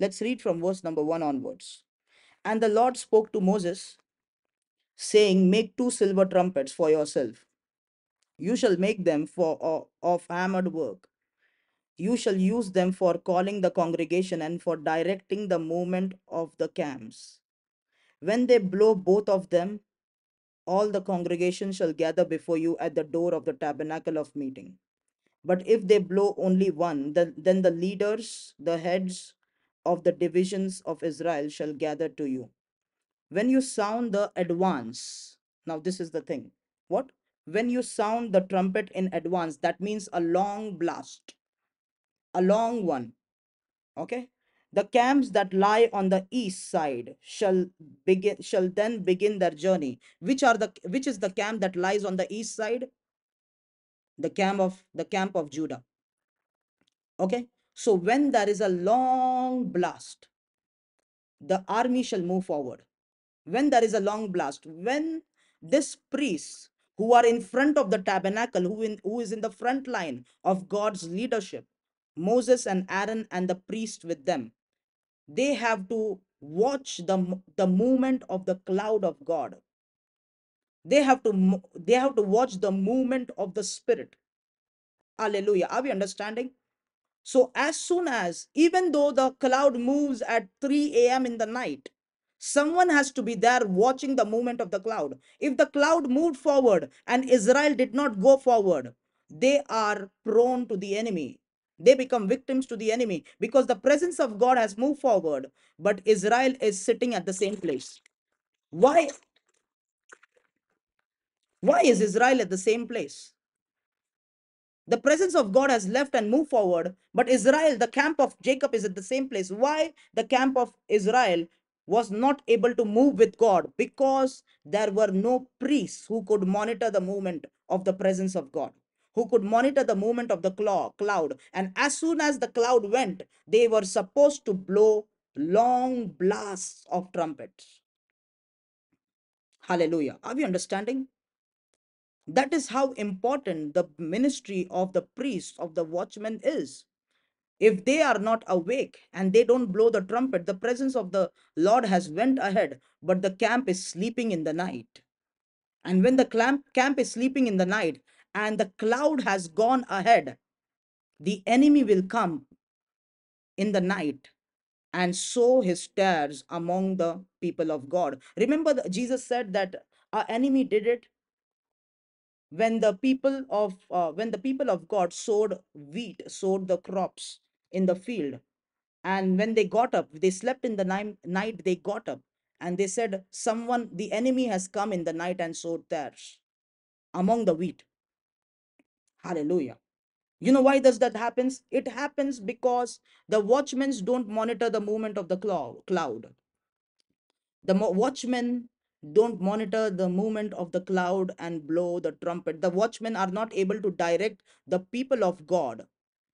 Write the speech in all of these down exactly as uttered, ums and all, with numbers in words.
Let's read from verse number one onwards. And the Lord spoke to Moses, saying, make two silver trumpets for yourself. You shall make them for of of hammered work. You shall use them for calling the congregation and for directing the movement of the camps. When they blow both of them, all the congregation shall gather before you at the door of the tabernacle of meeting. But if they blow only one, then, then the leaders, the heads of the divisions of Israel shall gather to you. When you sound the advance, now this is the thing. What? When you sound the trumpet in advance, that means a long blast, a long one. Okay. The camps that lie on the east side shall begin shall then begin their journey. Which are the which is the camp that lies on the east side? The camp of the camp of Judah. Okay. So when there is a long blast, the army shall move forward. When there is a long blast, when this priests who are in front of the tabernacle, who, in, who is in the front line of God's leadership, Moses and Aaron and the priest with them, they have to watch the, the movement of the cloud of God. They have to they have to watch the movement of the Spirit. Hallelujah. Are we understanding? So as soon as, even though the cloud moves at three a m in the night, someone has to be there watching the movement of the cloud. If the cloud moved forward and Israel did not go forward, they are prone to the enemy. They become victims to the enemy because the presence of God has moved forward, but Israel is sitting at the same place. Why? Why is Israel at the same place? The presence of God has left and moved forward, but Israel, the camp of Jacob, is at the same place. Why the camp of Israel was not able to move with God? Because there were no priests who could monitor the movement of the presence of God, who could monitor the movement of the cloud. And as soon as the cloud went, they were supposed to blow long blasts of trumpets. Hallelujah. Are we understanding? That is how important the ministry of the priest, of the watchman is. If they are not awake and they don't blow the trumpet, the presence of the Lord has went ahead, but the camp is sleeping in the night. And when the camp, camp is sleeping in the night and the cloud has gone ahead, the enemy will come in the night and sow his tares among the people of God. Remember, that Jesus said that our enemy did it when the people of uh, when the people of God sowed wheat, sowed the crops in the field, and when they got up, they slept in the night, night they got up, and they said, someone, the enemy has come in the night and sowed tares among the wheat. Hallelujah. You know why does that happens? It happens because the watchmen don't monitor the movement of the cloud. The watchmen don't monitor the movement of the cloud and blow the trumpet. The watchmen are not able to direct the people of God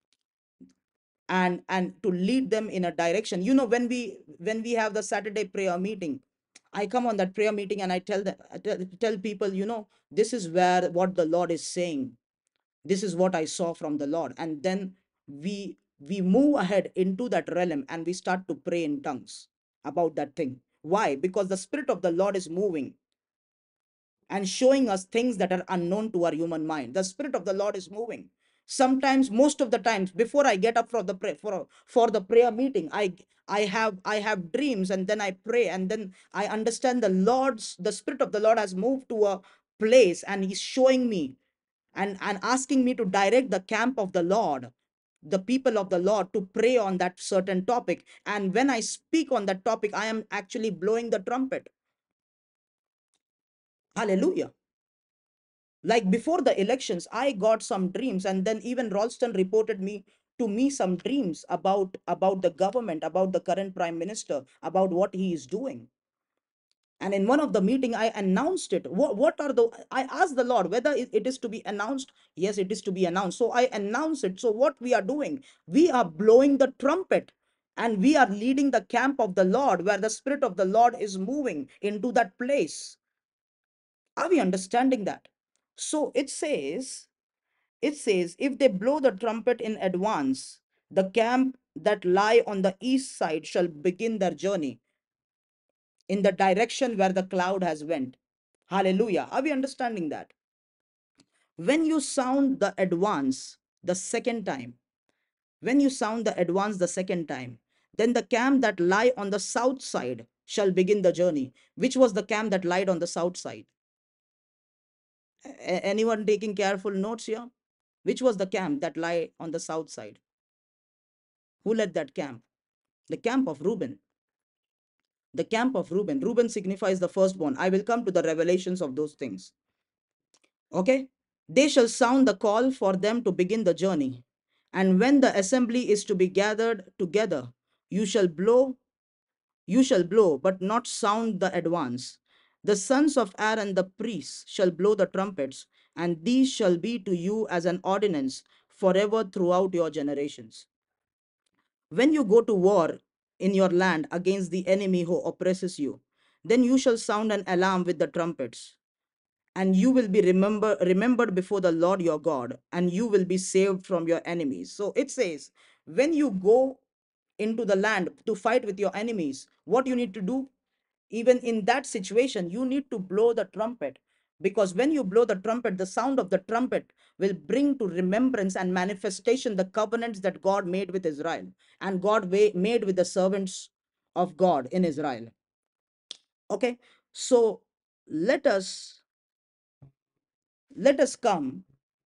and and to lead them in a direction. You know, when we when we have the Saturday prayer meeting, I come on that prayer meeting and I tell them, I tell, tell people, you know, this is where what the Lord is saying. This is what I saw from the Lord. And then we we move ahead into that realm and we start to pray in tongues about that thing. Why? Because the Spirit of the Lord is moving and showing us things that are unknown to our human mind. The Spirit of the Lord is moving. Sometimes, most of the times, before I get up for the pray, for for the prayer meeting, I I have I have dreams, and then I pray, and then I understand the Lord's the Spirit of the Lord has moved to a place, and He's showing me and and asking me to direct the camp of the Lord, the people of the Lord, to pray on that certain topic. And when I speak on that topic, I am actually blowing the trumpet. Hallelujah. Like before the elections, I got some dreams, and then even Ralston reported me to me some dreams about about the government, about the current prime minister, about what he is doing. And in one of the meeting, I announced it. What, what are the, I asked the Lord whether it it is to be announced. Yes, it is to be announced. So I announce it. So what we are doing, we are blowing the trumpet and we are leading the camp of the Lord where the Spirit of the Lord is moving into that place. Are we understanding that? So it says, it says, if they blow the trumpet in advance, the camp that lie on the east side shall begin their journey in the direction where the cloud has went. Hallelujah. Are we understanding that? When you sound the advance the second time, when you sound the advance the second time, then the camp that lie on the south side shall begin the journey. Which was the camp that lied on the south side? A- anyone taking careful notes here? Which was the camp that lie on the south side? Who led that camp? The camp of Reuben. The camp of Reuben. Reuben signifies the firstborn. I will come to the revelations of those things. Okay? They shall sound the call for them to begin the journey. And when the assembly is to be gathered together, you shall blow, you shall blow, but not sound the advance. The sons of Aaron the priests shall blow the trumpets, and these shall be to you as an ordinance forever throughout your generations. When you go to war in your land against the enemy who oppresses you, then you shall sound an alarm with the trumpets, and you will be remember, remembered before the Lord your God, and you will be saved from your enemies. So it says, when you go into the land to fight with your enemies, what you need to do? Even in that situation, you need to blow the trumpet, because when you blow the trumpet, the sound of the trumpet will bring to remembrance and manifestation the covenants that God made with Israel and God made with the servants of God in Israel. Okay, so let us let us come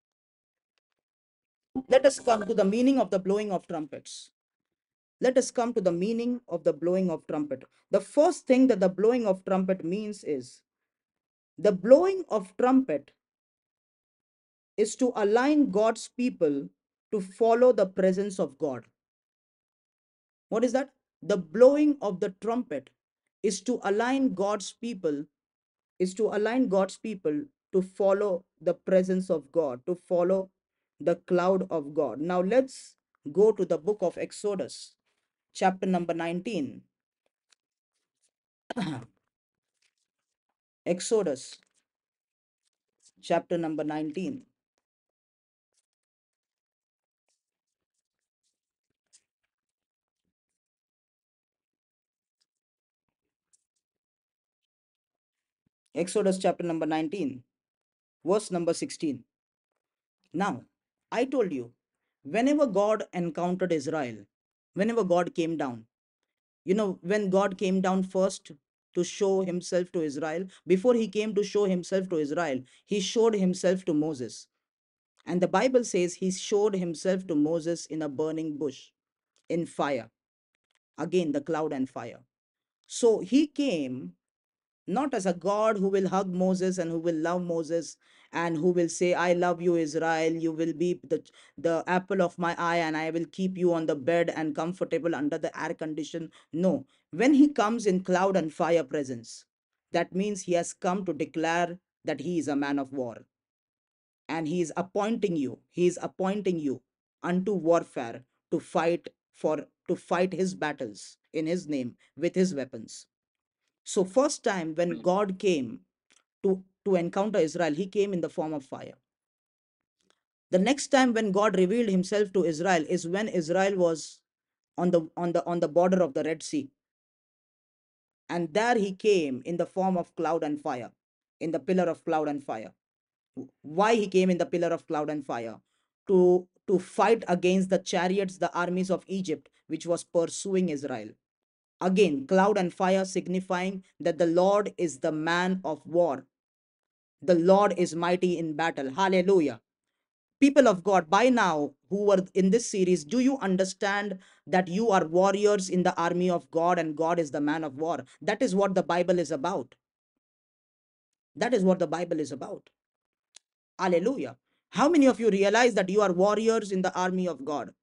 let us come to the meaning of the blowing of trumpets. Let us come to the meaning of the blowing of trumpet. The first thing that the blowing of trumpet means is the blowing of trumpet is to align God's people to follow the presence of God. What is that? The blowing of the trumpet is to align God's people, is to align God's people to follow the presence of God, to follow the cloud of God. Now let's go to the book of Exodus, chapter number nineteen. Exodus, chapter number nineteen. Exodus, chapter number nineteen, verse number sixteen. Now, I told you, whenever God encountered Israel, whenever God came down, you know, when God came down first to show himself to Israel, before he came to show himself to Israel, he showed himself to Moses. And the Bible says he showed himself to Moses in a burning bush, in fire. Again, the cloud and fire. So he came not as a God who will hug Moses and who will love Moses and who will say, I love you, Israel. You will be the, the apple of my eye, and I will keep you on the bed and comfortable under the air condition. No, when he comes in cloud and fire presence, that means he has come to declare that he is a man of war, and he is appointing you, he is appointing you unto warfare to fight for to fight his battles in his name with his weapons. So first time when God came to, to encounter Israel, he came in the form of fire. The next time when God revealed himself to Israel is when Israel was on the on the on the border of the Red Sea. And there he came in the form of cloud and fire, in the pillar of cloud and fire. Why he came in the pillar of cloud and fire? To to fight against the chariots, the armies of Egypt, which was pursuing Israel. Again, cloud and fire signifying that the Lord is the man of war. The Lord is mighty in battle. Hallelujah. People of God, by now who were in this series, do you understand that you are warriors in the army of God and God is the man of war? That is what the Bible is about. That is what the Bible is about. Hallelujah. How many of you realize that you are warriors in the army of God?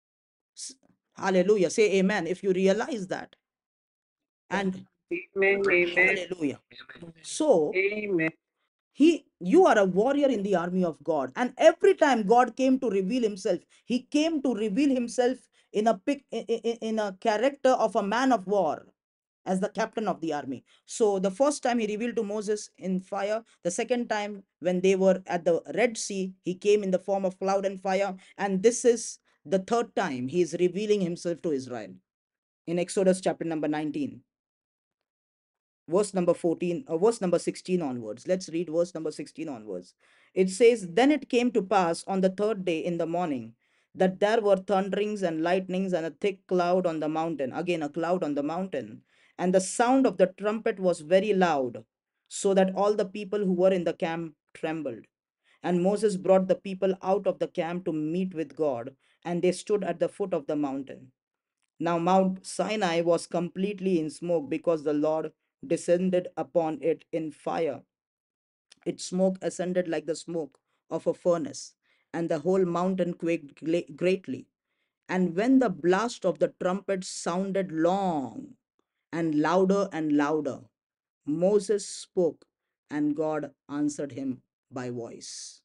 Hallelujah. Say amen if you realize that. And Amen. Amen. hallelujah. So Amen. he you are a warrior in the army of God, and every time God came to reveal himself, he came to reveal himself in a pic, in, in, in a character of a man of war, as the captain of the army. So the first time he revealed to Moses in fire, the second time when they were at the Red Sea, he came in the form of cloud and fire. And this is The third time, he is revealing himself to Israel in Exodus chapter number nineteen, verse number fourteen, uh, verse number sixteen onwards. Let's read verse number sixteen onwards. It says, Then it came to pass on the third day in the morning that there were thunderings and lightnings and a thick cloud on the mountain. Again, a cloud on the mountain. And the sound of the trumpet was very loud, so that all the people who were in the camp trembled. And Moses brought the people out of the camp to meet with God, and they stood at the foot of the mountain. Now Mount Sinai was completely in smoke because the Lord descended upon it in fire. Its smoke ascended like the smoke of a furnace, and the whole mountain quaked greatly. And when the blast of the trumpet sounded long and louder and louder, Moses spoke, and God answered him by voice.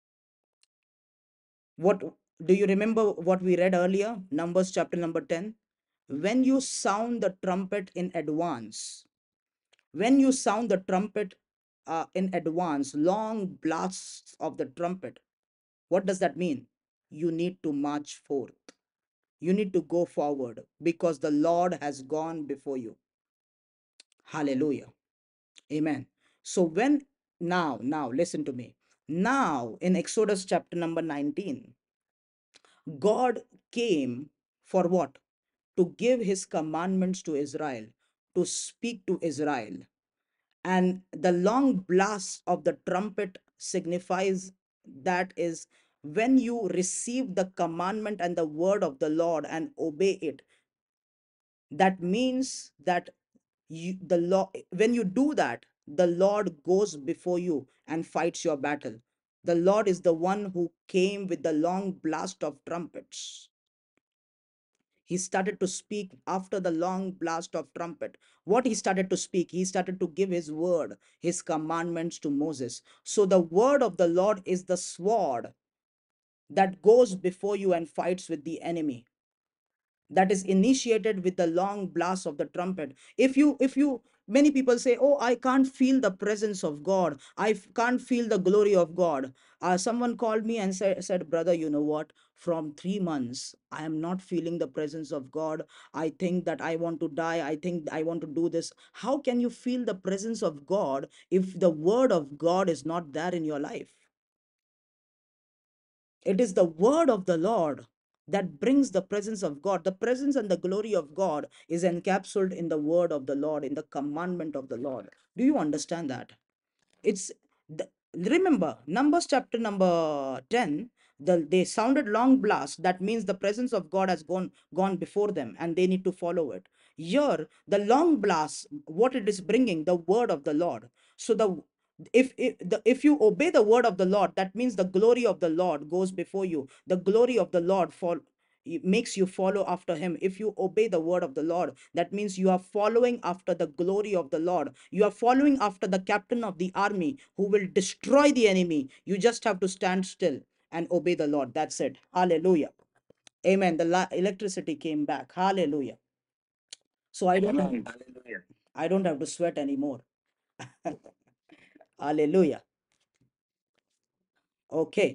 What do you remember what we read earlier? Numbers chapter number ten. When you sound the trumpet in advance, when you sound the trumpet uh, in advance, long blasts of the trumpet, what does that mean? You need to march forth. You need to go forward because the Lord has gone before you. Hallelujah. Amen. So when now, now listen to me. Now in Exodus chapter number nineteen, God came for what? To give his commandments to Israel, to speak to Israel. And the long blast of the trumpet signifies that is when you receive the commandment and the word of the Lord and obey it. That means that you, the law, when you do that, the Lord goes before you and fights your battle. The Lord is the one who came with the long blast of trumpets. He started to speak after the long blast of trumpet. What he started to speak? He started to give his word, his commandments to Moses. So the word of the Lord is the sword that goes before you and fights with the enemy, that is initiated with the long blast of the trumpet. If you if you many people say, oh, I can't feel the presence of God, I f- can't feel the glory of God. Uh, someone called me and said, said brother, you know what, from three months I am not feeling the presence of God. I think that I want to die, I think I want to do this. How can you feel the presence of God if the word of God is not there in your life? It is the word of the Lord that brings the presence of God. The presence and the glory of God is encapsulated in the word of the Lord, in the commandment of the Lord. Do you understand that? It's the, remember Numbers chapter number ten. The, they sounded long blast. That means the presence of God has gone gone before them and they need to follow it. Here the long blast, what it is bringing, the word of the Lord. So the if if, the, if you obey the word of the Lord, that means the glory of the Lord goes before you. The glory of the Lord fall it makes you follow after him. If you obey the word of the Lord, that means you are following after the glory of the Lord. You are following after the captain of the army who will destroy the enemy. You just have to stand still and obey the Lord. That's it. Hallelujah. Amen. The la- electricity came back. Hallelujah. So I don't have, I don't have to sweat anymore. Hallelujah. Okay.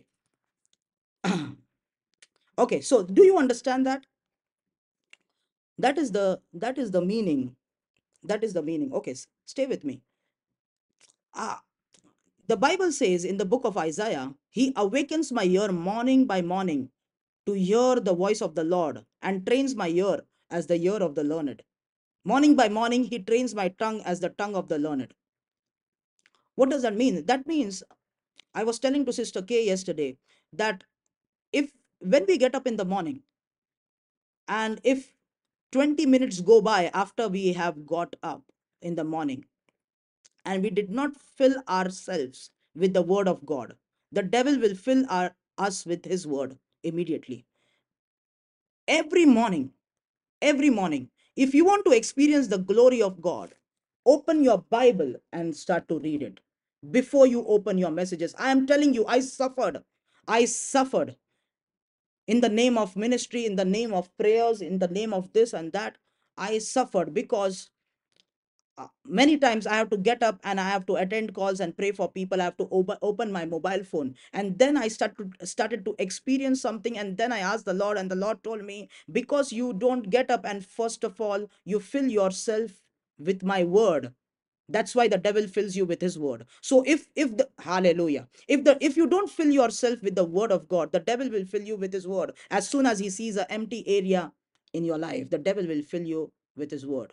Okay, so do you understand that? That is the that is the meaning. That is the meaning. Okay, s- stay with me. Ah, the Bible says in the book of Isaiah, He awakens my ear morning by morning to hear the voice of the Lord and trains my ear as the ear of the learned. Morning by morning, He trains my tongue as the tongue of the learned. What does that mean? That means, I was telling to Sister K yesterday that if when we get up in the morning and if twenty minutes go by after we have got up in the morning and we did not fill ourselves with the word of God, the devil will fill our, us with his word immediately. Every morning, every morning, if you want to experience the glory of God, open your Bible and start to read it before you open your messages. I am telling you, I suffered. I suffered in the name of ministry, in the name of prayers, in the name of this and that. I suffered because uh, many times I have to get up and I have to attend calls and pray for people. I have to open open my mobile phone, and then I start to started to experience something. And then I asked the Lord, and the Lord told me, because you don't get up and first of all you fill yourself with my word, that's why the devil fills you with his word. So if if the hallelujah, if the if you don't fill yourself with the word of God, the devil will fill you with his word. As soon as he sees an empty area in your life, the devil will fill you with his word.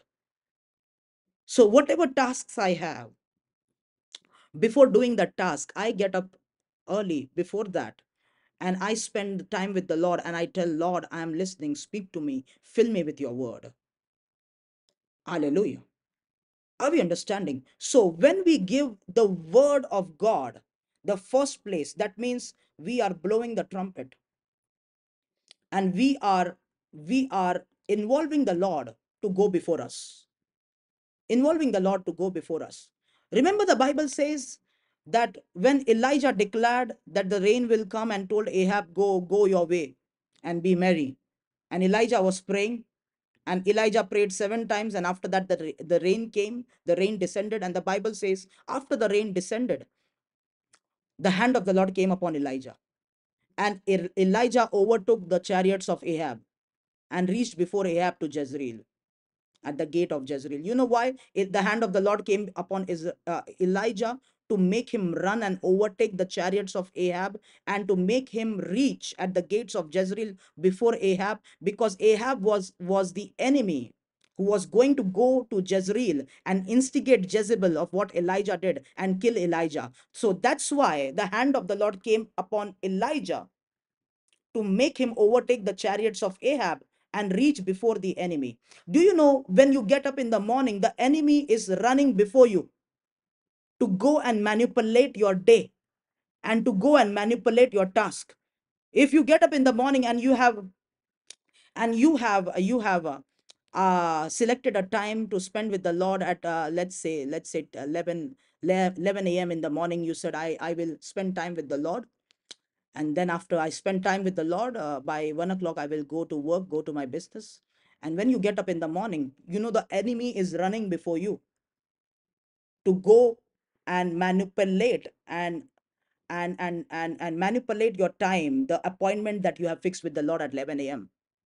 So whatever tasks I have, before doing that task, I get up early before that, and I spend time with the Lord, and I tell Lord, I am listening, speak to me, fill me with your word. Hallelujah. Are we understanding? So when we give the word of God the first place, that means we are blowing the trumpet, and we are we are involving the Lord to go before us. Involving the Lord to go before us. Remember, the Bible says that when Elijah declared that the rain will come and told Ahab, go, go your way and be merry. And Elijah was praying, and Elijah prayed seven times, and after that, the, the rain came, the rain descended. And the Bible says, after the rain descended, the hand of the Lord came upon Elijah. And Elijah overtook the chariots of Ahab and reached before Ahab to Jezreel, at the gate of Jezreel. You know why? It, the hand of the Lord came upon is, uh, Elijah, to make him run and overtake the chariots of Ahab, and to make him reach at the gates of Jezreel before Ahab, because Ahab was was the enemy who was going to go to Jezreel and instigate Jezebel of what Elijah did and kill Elijah. So that's why the hand of the Lord came upon Elijah to make him overtake the chariots of Ahab and reach before the enemy. Do you know, when you get up in the morning, the enemy is running before you to go and manipulate your day and to go and manipulate your task. If you get up in the morning and you have and you have you have uh, uh, selected a time to spend with the Lord at uh, let's say let's say eleven eleven a m in the morning, you said, I I will spend time with the Lord. And then after I spend time with the Lord, uh, by one o'clock I will go to work, go to my business. And when you get up in the morning, you know the enemy is running before you to go and manipulate and and and and and manipulate your time, the appointment that you have fixed with the Lord at eleven a m.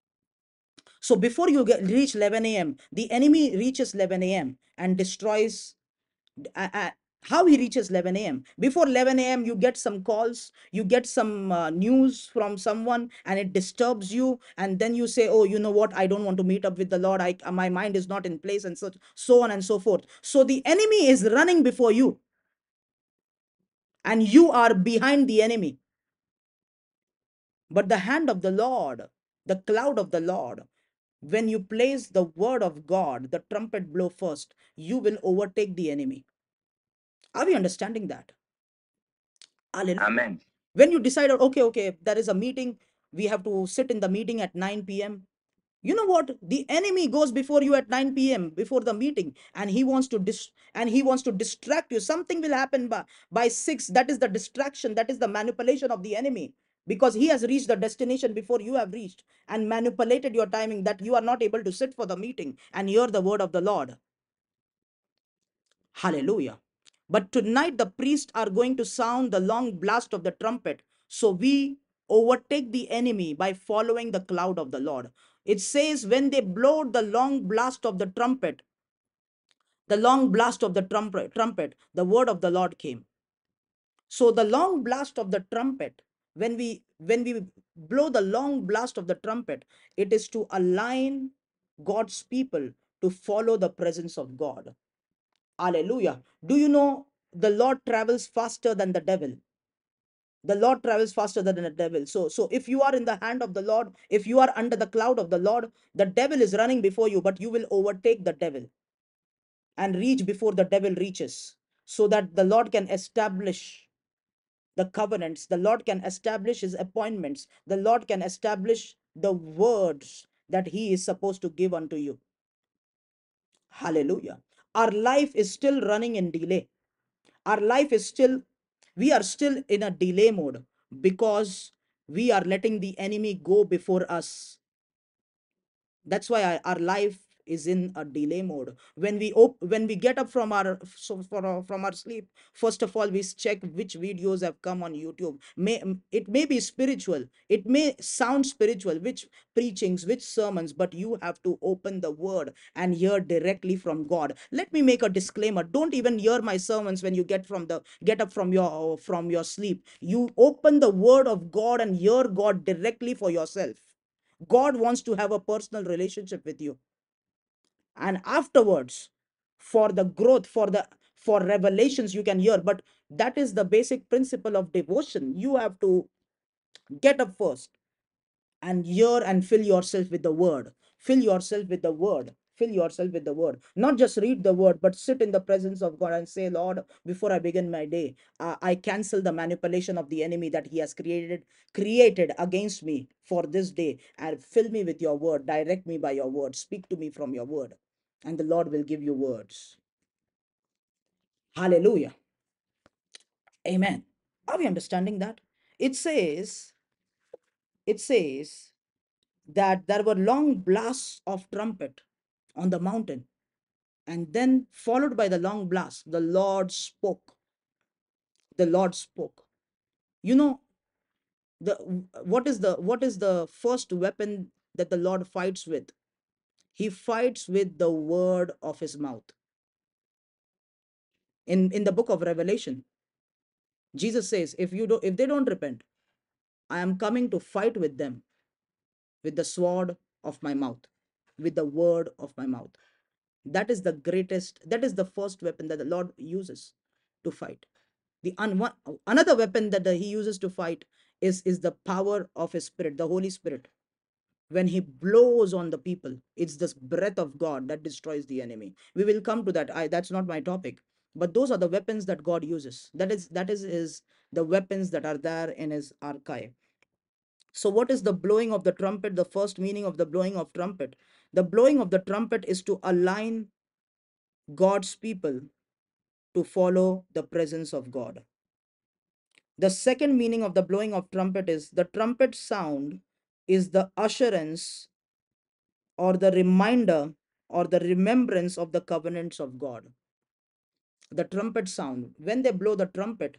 So before you get reach eleven a m, the enemy reaches eleven a m and destroys. uh, uh, how he reaches eleven a m. Before eleven a m, you get some calls, you get some uh, news from someone, and it disturbs you. And then you say, oh, you know what? I don't want to meet up with the Lord. I, my mind is not in place, and so, so on and so forth. So the enemy is running before you, and you are behind the enemy. But the hand of the Lord, the cloud of the Lord, when you place the word of God, the trumpet blow first, you will overtake the enemy. Are we understanding that? Hallelujah. Amen. When you decide, okay, okay, there is a meeting, we have to sit in the meeting at nine p m. You know what? The enemy goes before you at nine p m before the meeting, and he wants to dis and he wants to distract you. Something will happen by, by six. That is the distraction, that is the manipulation of the enemy. Because he has reached the destination before you have reached and manipulated your timing, that you are not able to sit for the meeting and hear the word of the Lord. Hallelujah. But tonight the priests are going to sound the long blast of the trumpet. So we overtake the enemy by following the cloud of the Lord. It says, when they blowed the long blast of the trumpet, the long blast of the trumpet, trumpet, the word of the Lord came. So the long blast of the trumpet, when we when we blow the long blast of the trumpet, it is to align God's people to follow the presence of God. Hallelujah. Do you know the Lord travels faster than the devil? The Lord travels faster than the devil. So, so if you are in the hand of the Lord, if you are under the cloud of the Lord, the devil is running before you, but you will overtake the devil and reach before the devil reaches, so that the Lord can establish the covenants. The Lord can establish his appointments. The Lord can establish the words that he is supposed to give unto you. Hallelujah. Our life is still running in delay. Our life is still, we are still in a delay mode, because we are letting the enemy go before us. That's why our life is in a delay mode. When we op- when we get up from our so for our, from our sleep, first of all we check which videos have come on YouTube. May it may be spiritual, it may sound spiritual, which preachings, which sermons, but you have to open the word and hear directly from God. Let me make a disclaimer: don't even hear my sermons when you get from the get up from your from your sleep. You open the word of God and hear God directly for yourself. God wants to have a personal relationship with you. And afterwards, for the growth, for the for revelations, you can hear. But that is the basic principle of devotion. You have to get up first and hear and fill yourself with the word. Fill yourself with the word. Fill yourself with the word. Not just read the word, but sit in the presence of God and say, Lord, before I begin my day, uh, I cancel the manipulation of the enemy that he has created created against me for this day. And fill me with your word. Direct me by your word. Speak to me from your word. And the Lord will give you words. Hallelujah. Amen. Are we understanding that? It says, it says that there were long blasts of trumpet on the mountain, and then followed by the long blast, the Lord spoke. The Lord spoke. You know, the what is the what is the first weapon that the Lord fights with? He fights with the word of his mouth. In in the book of Revelation, Jesus says, if you do if they don't repent, I am coming to fight with them with the sword of my mouth, with the word of my mouth. That is the greatest, that is the first weapon that the Lord uses to fight. The un- one, another weapon that the, he uses to fight is, is the power of his spirit, the Holy Spirit. When he blows on the people, it's this breath of God that destroys the enemy. We will come to that. I, that's not my topic. But those are the weapons that God uses. That is that is his the weapons that are there in his archive. So, what is the blowing of the trumpet? The first meaning of the blowing of trumpet. The blowing of the trumpet is to align God's people to follow the presence of God. The second meaning of the blowing of trumpet is the trumpet sound is the assurance or the reminder or the remembrance of the covenants of God. The trumpet sound, when they blow the trumpet,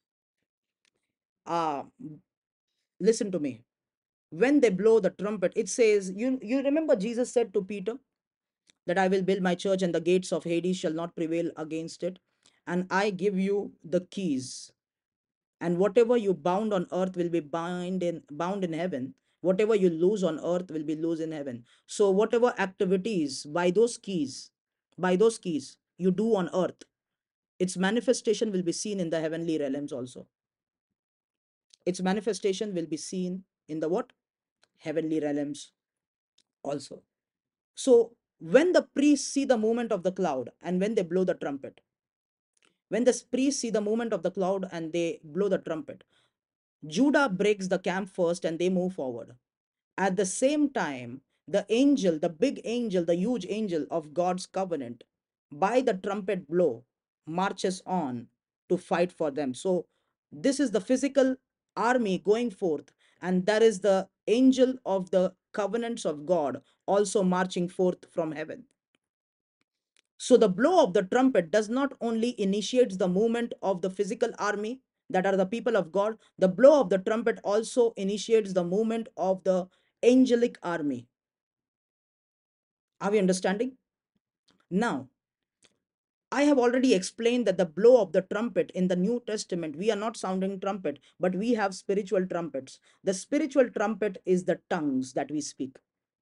uh, listen to me. When they blow the trumpet, it says, you, you remember Jesus said to Peter, that I will build my church and the gates of Hades shall not prevail against it. And I give you the keys. And whatever you bound on earth will be bound in bound in heaven. Whatever you lose on earth will be loose in heaven. So whatever activities by those keys, by those keys you do on earth, its manifestation will be seen in the heavenly realms also. Its manifestation will be seen in the what? Heavenly realms also. So when the priests see the movement of the cloud and when they blow the trumpet, when the priests see the movement of the cloud and they blow the trumpet, Judah breaks the camp first and they move forward. At the same time, the angel, the big angel, the huge angel of God's covenant, by the trumpet blow, marches on to fight for them. So, this is the physical army going forth, and that is the angel of the covenants of God also marching forth from heaven. So the blow of the trumpet does not only initiates the movement of the physical army that are the people of God, the blow of the trumpet also initiates the movement of the angelic army. Are we understanding? Now, I have already explained that the blow of the trumpet in the New Testament, we are not sounding trumpet, but we have spiritual trumpets. The spiritual trumpet is the tongues that we speak.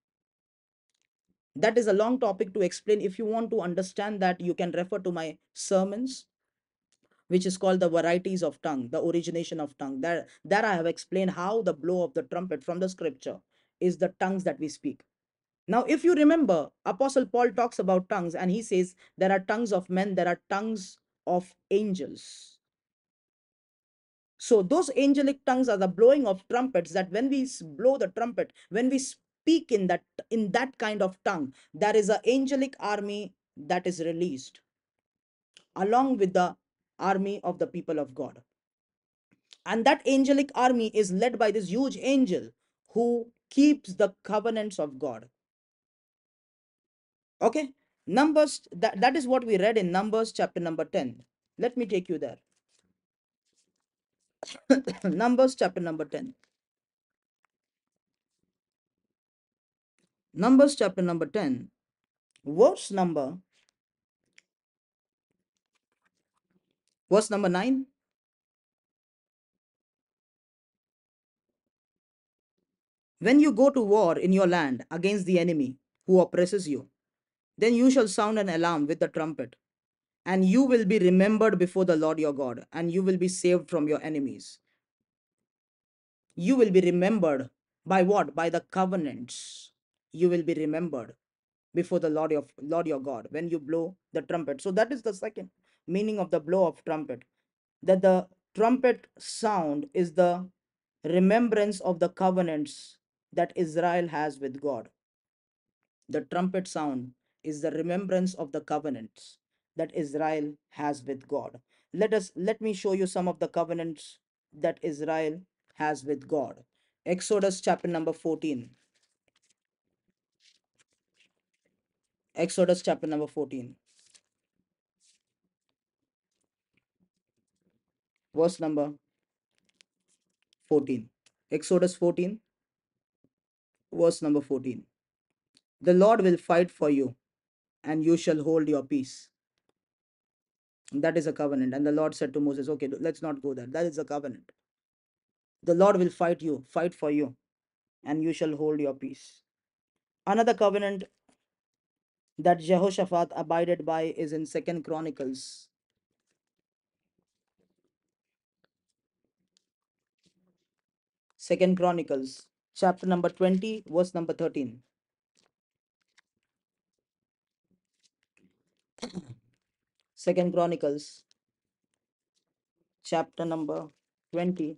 That is a long topic to explain. If you want to understand that, you can refer to my sermons, which is called the varieties of tongue, the origination of tongue. There, there I have explained how the blow of the trumpet from the scripture is the tongues that we speak. Now, if you remember, Apostle Paul talks about tongues and he says there are tongues of men, there are tongues of angels. So those angelic tongues are the blowing of trumpets, that when we blow the trumpet, when we speak in that in that kind of tongue, there is an angelic army that is released along with the army of the people of God. And that angelic army is led by this huge angel who keeps the covenants of God. Okay, Numbers, that, that is what we read in Numbers chapter number ten. Let me take you there. Numbers chapter number ten. Numbers chapter number ten, verse number verse number nine. When you go to war in your land against the enemy who oppresses you, then you shall sound an alarm with the trumpet, and you will be remembered before the Lord your God, and you will be saved from your enemies. You will be remembered by what? By the covenants. You will be remembered before the Lord your Lord your God when you blow the trumpet. So that is the second meaning of the blow of trumpet. That the trumpet sound is the remembrance of the covenants that Israel has with God. The trumpet sound is the remembrance of the covenants that Israel has with God. Let us let me show you some of the covenants that Israel has with God. Exodus chapter number fourteen. Exodus chapter number fourteen. Verse number fourteen. Exodus fourteen, verse number fourteen. The Lord will fight for you, and you shall hold your peace. That is a covenant. And the Lord said to Moses, okay, let's not go there. That is a covenant. The Lord will fight you, fight for you, and you shall hold your peace. Another covenant that Jehoshaphat abided by is in Second Chronicles. Second Chronicles, chapter number twenty, verse number thirteen. Second Chronicles, chapter number twenty,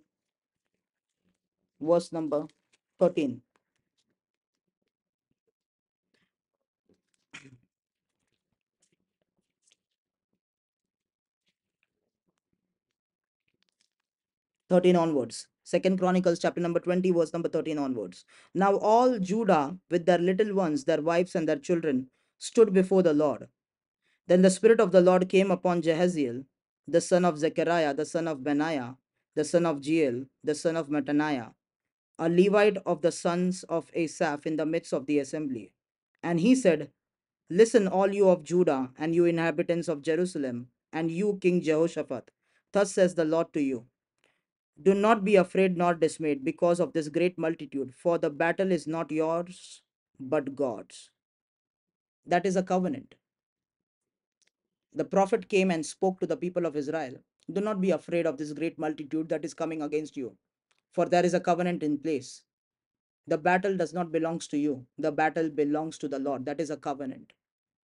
verse number thirteen. thirteen onwards. Second Chronicles chapter number twenty, verse number thirteen onwards. Now all Judah with their little ones, their wives and their children, stood before the Lord. Then the Spirit of the Lord came upon Jehaziel, the son of Zechariah, the son of Benaiah, the son of Jeiel, the son of Mattaniah, a Levite of the sons of Asaph, in the midst of the assembly. And he said, Listen, all you of Judah, and you inhabitants of Jerusalem, and you, King Jehoshaphat. Thus says the Lord to you, Do not be afraid nor dismayed because of this great multitude, for the battle is not yours, but God's. That is a covenant. The prophet came and spoke to the people of Israel. Do not be afraid of this great multitude that is coming against you, for there is a covenant in place. The battle does not belong to you. The battle belongs to the Lord. That is a covenant.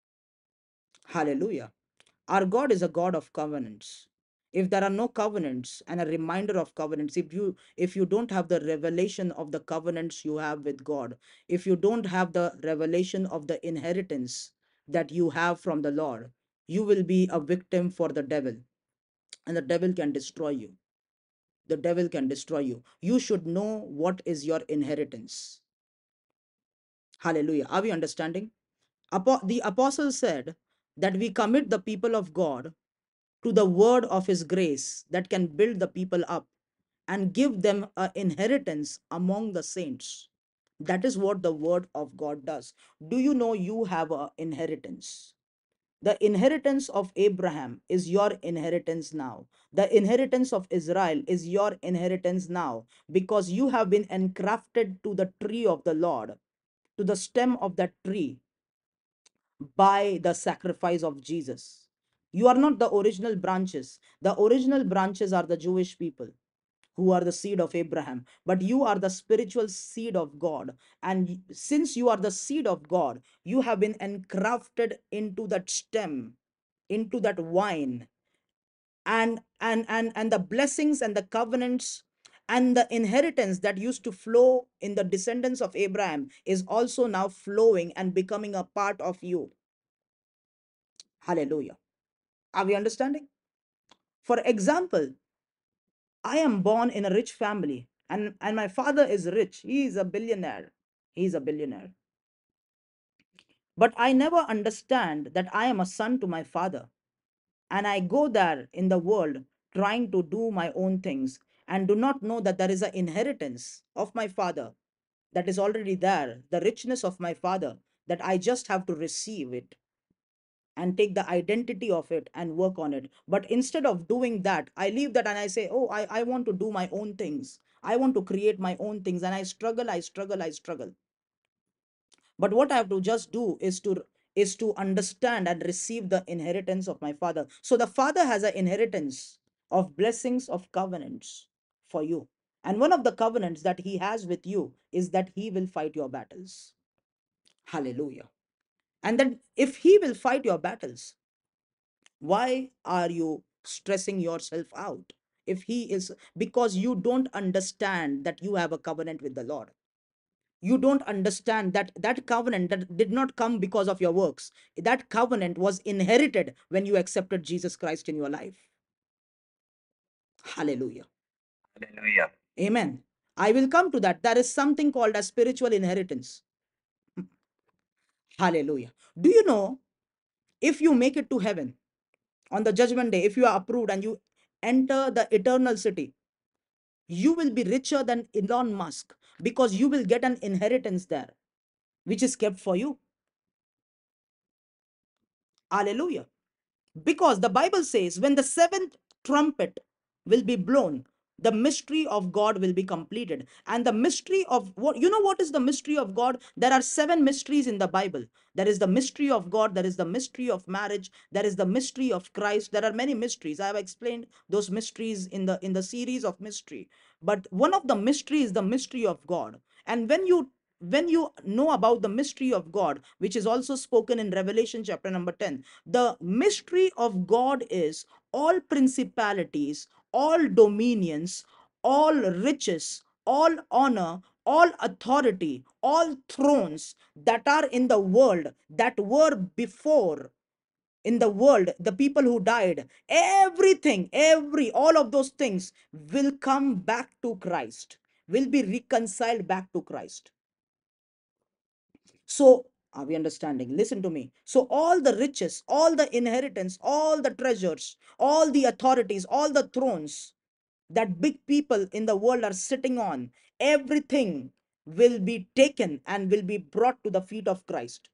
Hallelujah. Our God is a God of covenants. If there are no covenants and a reminder of covenants, if you if you don't have the revelation of the covenants you have with God, if you don't have the revelation of the inheritance that you have from the Lord, you will be a victim for the devil, and the devil can destroy you. The devil can destroy you. You should know what is your inheritance. Hallelujah. Are we understanding? Apo- the apostle said that we commit the people of God to the word of his grace that can build the people up and give them an inheritance among the saints. That is what the word of God does. Do you know you have an inheritance? The inheritance of Abraham is your inheritance now. The inheritance of Israel is your inheritance now, because you have been engrafted to the tree of the Lord, to the stem of that tree, by the sacrifice of Jesus. You are not the original branches. The original branches are the Jewish people who are the seed of Abraham, but you are the spiritual seed of God. And since you are the seed of God, you have been engrafted into that stem, into that vine, and and and and the blessings and the covenants and the inheritance that used to flow in the descendants of Abraham is also now flowing and becoming a part of you. Hallelujah. Are we understanding? For example, I am born in a rich family, and, and my father is rich. He is a billionaire. He is a billionaire. But I never understand that I am a son to my father, and I go there in the world trying to do my own things and do not know that there is an inheritance of my father that is already there, the richness of my father, that I just have to receive it and take the identity of it and work on it. But instead of doing that, I leave that and I say, oh, I, I want to do my own things. I want to create my own things. And I struggle, I struggle, I struggle. But what I have to just do is to is to understand and receive the inheritance of my father. So the father has an inheritance of blessings of covenants for you. And one of the covenants that he has with you is that he will fight your battles. Hallelujah. And then if he will fight your battles, why are you stressing yourself out? If he is, because you don't understand that you have a covenant with the Lord. You don't understand that that covenant that did not come because of your works. That covenant was inherited when you accepted Jesus Christ in your life. Hallelujah. Hallelujah. Amen. I will come to that. There is something called a spiritual inheritance. Hallelujah. Do you know, if you make it to heaven on the judgment day, if you are approved and you enter the eternal city, you will be richer than Elon Musk, because you will get an inheritance there which is kept for you. Hallelujah. Because the Bible says when the seventh trumpet will be blown, the mystery of God will be completed. And the mystery of what, you know, what is the mystery of God? There are seven mysteries in the Bible. There is the mystery of God, there is the mystery of marriage, there is the mystery of Christ. There are many mysteries. I have explained those mysteries in the in the series of mystery. But one of the mysteries is the mystery of God. And when you when you know about the mystery of God, which is also spoken in Revelation chapter number ten, the mystery of God is all principalities, all dominions, all riches, all honor, all authority, all thrones that are in the world, that were before in the world, the people who died, everything, every, all of those things will come back to Christ, will be reconciled back to Christ. So, are we understanding? Listen to me. So, all the riches, all the inheritance, all the treasures, all the authorities, all the thrones that big people in the world are sitting on, everything will be taken and will be brought to the feet of Christ.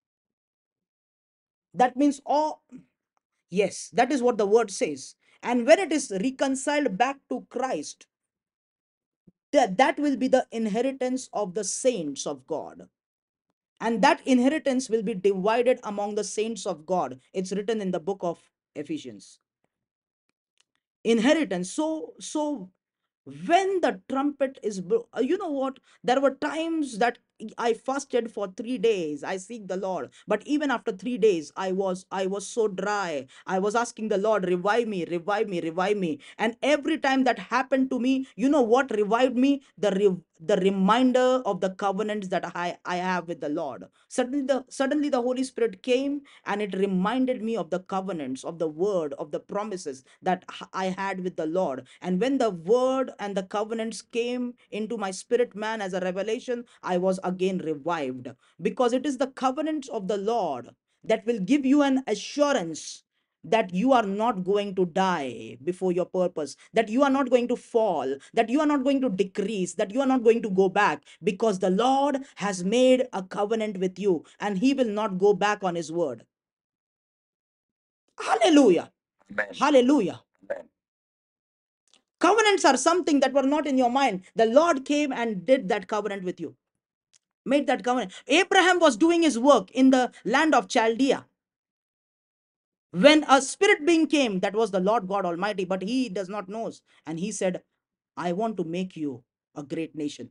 That means all, yes, that is what the word says. And when it is reconciled back to Christ, that, that will be the inheritance of the saints of God. And that inheritance will be divided among the saints of God. It's written in the book of Ephesians. Inheritance. So, so when the trumpet is blo- uh, you know what, there were times that I fasted for three days, I seek the Lord, but even after three days i was i was so dry. I was asking the Lord, revive me, revive me, revive me. And every time that happened to me, you know what revived me? The re- the reminder of the covenants that i i have with the Lord. Suddenly the suddenly the Holy Spirit came and it reminded me of the covenants, of the word, of the promises that h- I had with the Lord. And when the word and the covenants came into my spirit man as a revelation, I was again revived, because it is the covenants of the Lord that will give you an assurance that you are not going to die before your purpose, that you are not going to fall, that you are not going to decrease, that you are not going to go back, because the Lord has made a covenant with you and he will not go back on his word. Hallelujah. Amen. Hallelujah. Amen. Covenants are something that were not in your mind. The Lord came and did that covenant with you, made that covenant. Abraham was doing his work in the land of Chaldea when a spirit being came, that was the Lord God Almighty, but he does not knows. And he said, I want to make you a great nation.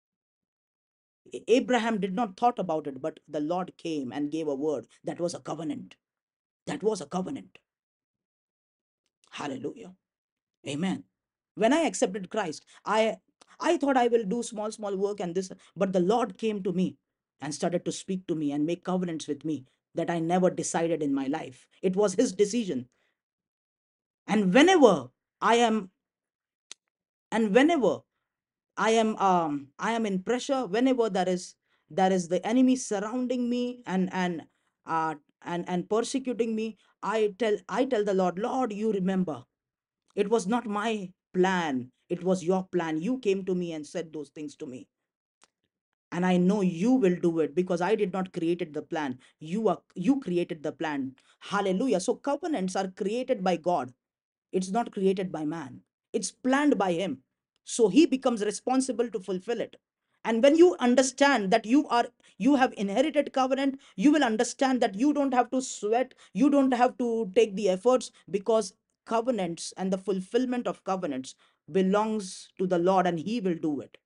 Abraham did not thought about it, but the Lord came and gave a word. That was a covenant. That was a covenant. Hallelujah. Amen. When I accepted Christ, I I thought I will do small, small work and this, but the Lord came to me and started to speak to me and make covenants with me that I never decided in my life. It was his decision. And whenever I am, and whenever I am um I am in pressure, whenever there is there is the enemy surrounding me and and uh, and and persecuting me, I tell I tell the Lord, Lord, you remember, it was not my plan, it was your plan. You came to me and said those things to me, and I know you will do it, because I did not created the plan. You are you created the plan. Hallelujah. So covenants are created by God. It's not created by man. It's planned by him. So he becomes responsible to fulfill it. And when you understand that you are you have inherited covenant, you will understand that you don't have to sweat, you don't have to take the efforts, because covenants and the fulfillment of covenants belongs to the Lord, and he will do it.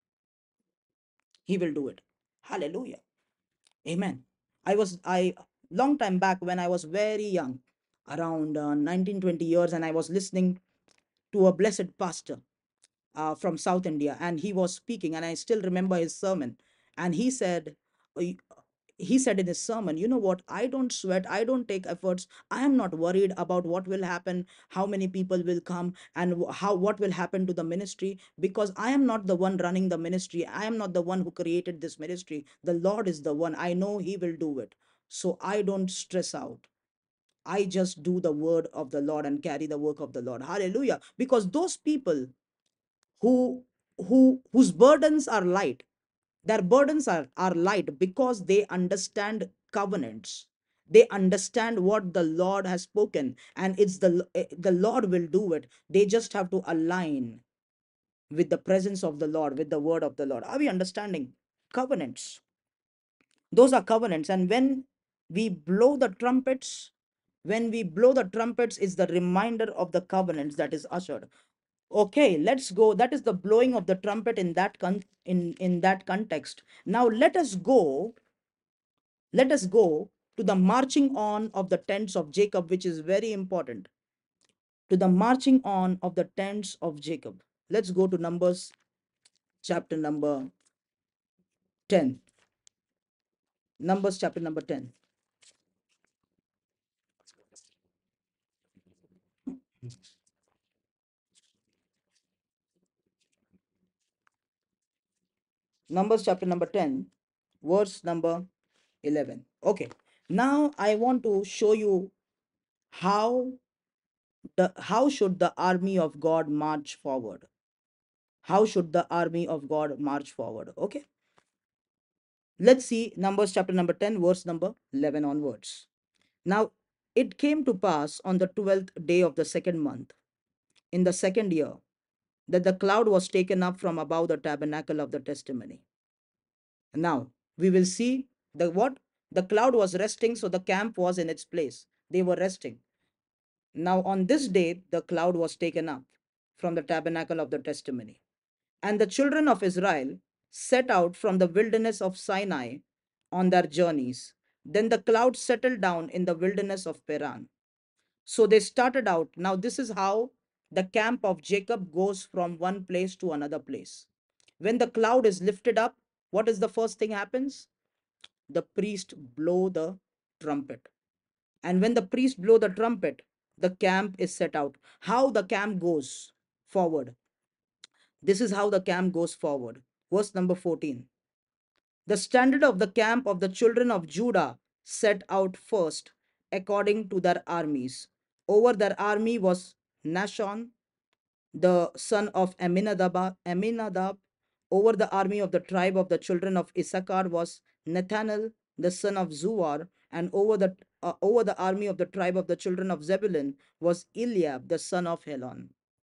He will do it. Hallelujah. Amen. I was I long time back when I was very young, around uh, nineteen twenty years, and I was listening to a blessed pastor uh, from South India, and he was speaking, and I still remember his sermon. And he said, uh, he said in his sermon, you know what? I don't sweat, I don't take efforts. I am not worried about what will happen, how many people will come, and how what will happen to the ministry, because I am not the one running the ministry. I am not the one who created this ministry. The Lord is the one. I know he will do it. So I don't stress out. I just do the word of the Lord and carry the work of the Lord. Hallelujah. Because those people who who whose burdens are light, their burdens are, are light because they understand covenants. They understand what the Lord has spoken, and it's the eh, the Lord will do it. They just have to align with the presence of the Lord, with the word of the Lord. Are we understanding? Covenants, those are covenants. And when we blow the trumpets, when we blow the trumpets is the reminder of the covenants that is ushered. Okay, let's go. That is the blowing of the trumpet in that con- in in that context. Now let us go. Let us go to the marching on of the tents of Jacob, which is very important. To the marching on of the tents of Jacob. Let's go to Numbers chapter number ten. Numbers chapter number ten. Numbers chapter number ten, verse number eleven. Okay. Now I want to show you how the how should the army of God march forward. How should the army of God march forward? Okay. Let's see Numbers chapter number ten, verse number eleven onwards. Now, it came to pass on the twelfth day of the second month, in the second year, that the cloud was taken up from above the tabernacle of the testimony. Now, we will see the what? The cloud was resting, so the camp was in its place. They were resting. Now, on this day, the cloud was taken up from the tabernacle of the testimony. And the children of Israel set out from the wilderness of Sinai on their journeys. Then the cloud settled down in the wilderness of Paran. So they started out. Now, this is how the camp of Jacob goes from one place to another place. When the cloud is lifted up, what is the first thing happens? The priest blow the trumpet. And when the priest blow the trumpet, the camp is set out. How the camp goes forward? This is how the camp goes forward. Verse number fourteen. The standard of the camp of the children of Judah set out first according to their armies. Over their army was Nashon, the son of Aminadab. Aminadab. Over the army of the tribe of the children of Issachar was Nathanael, the son of Zuar. And over the uh, over the army of the tribe of the children of Zebulun was Eliab, the son of Helon.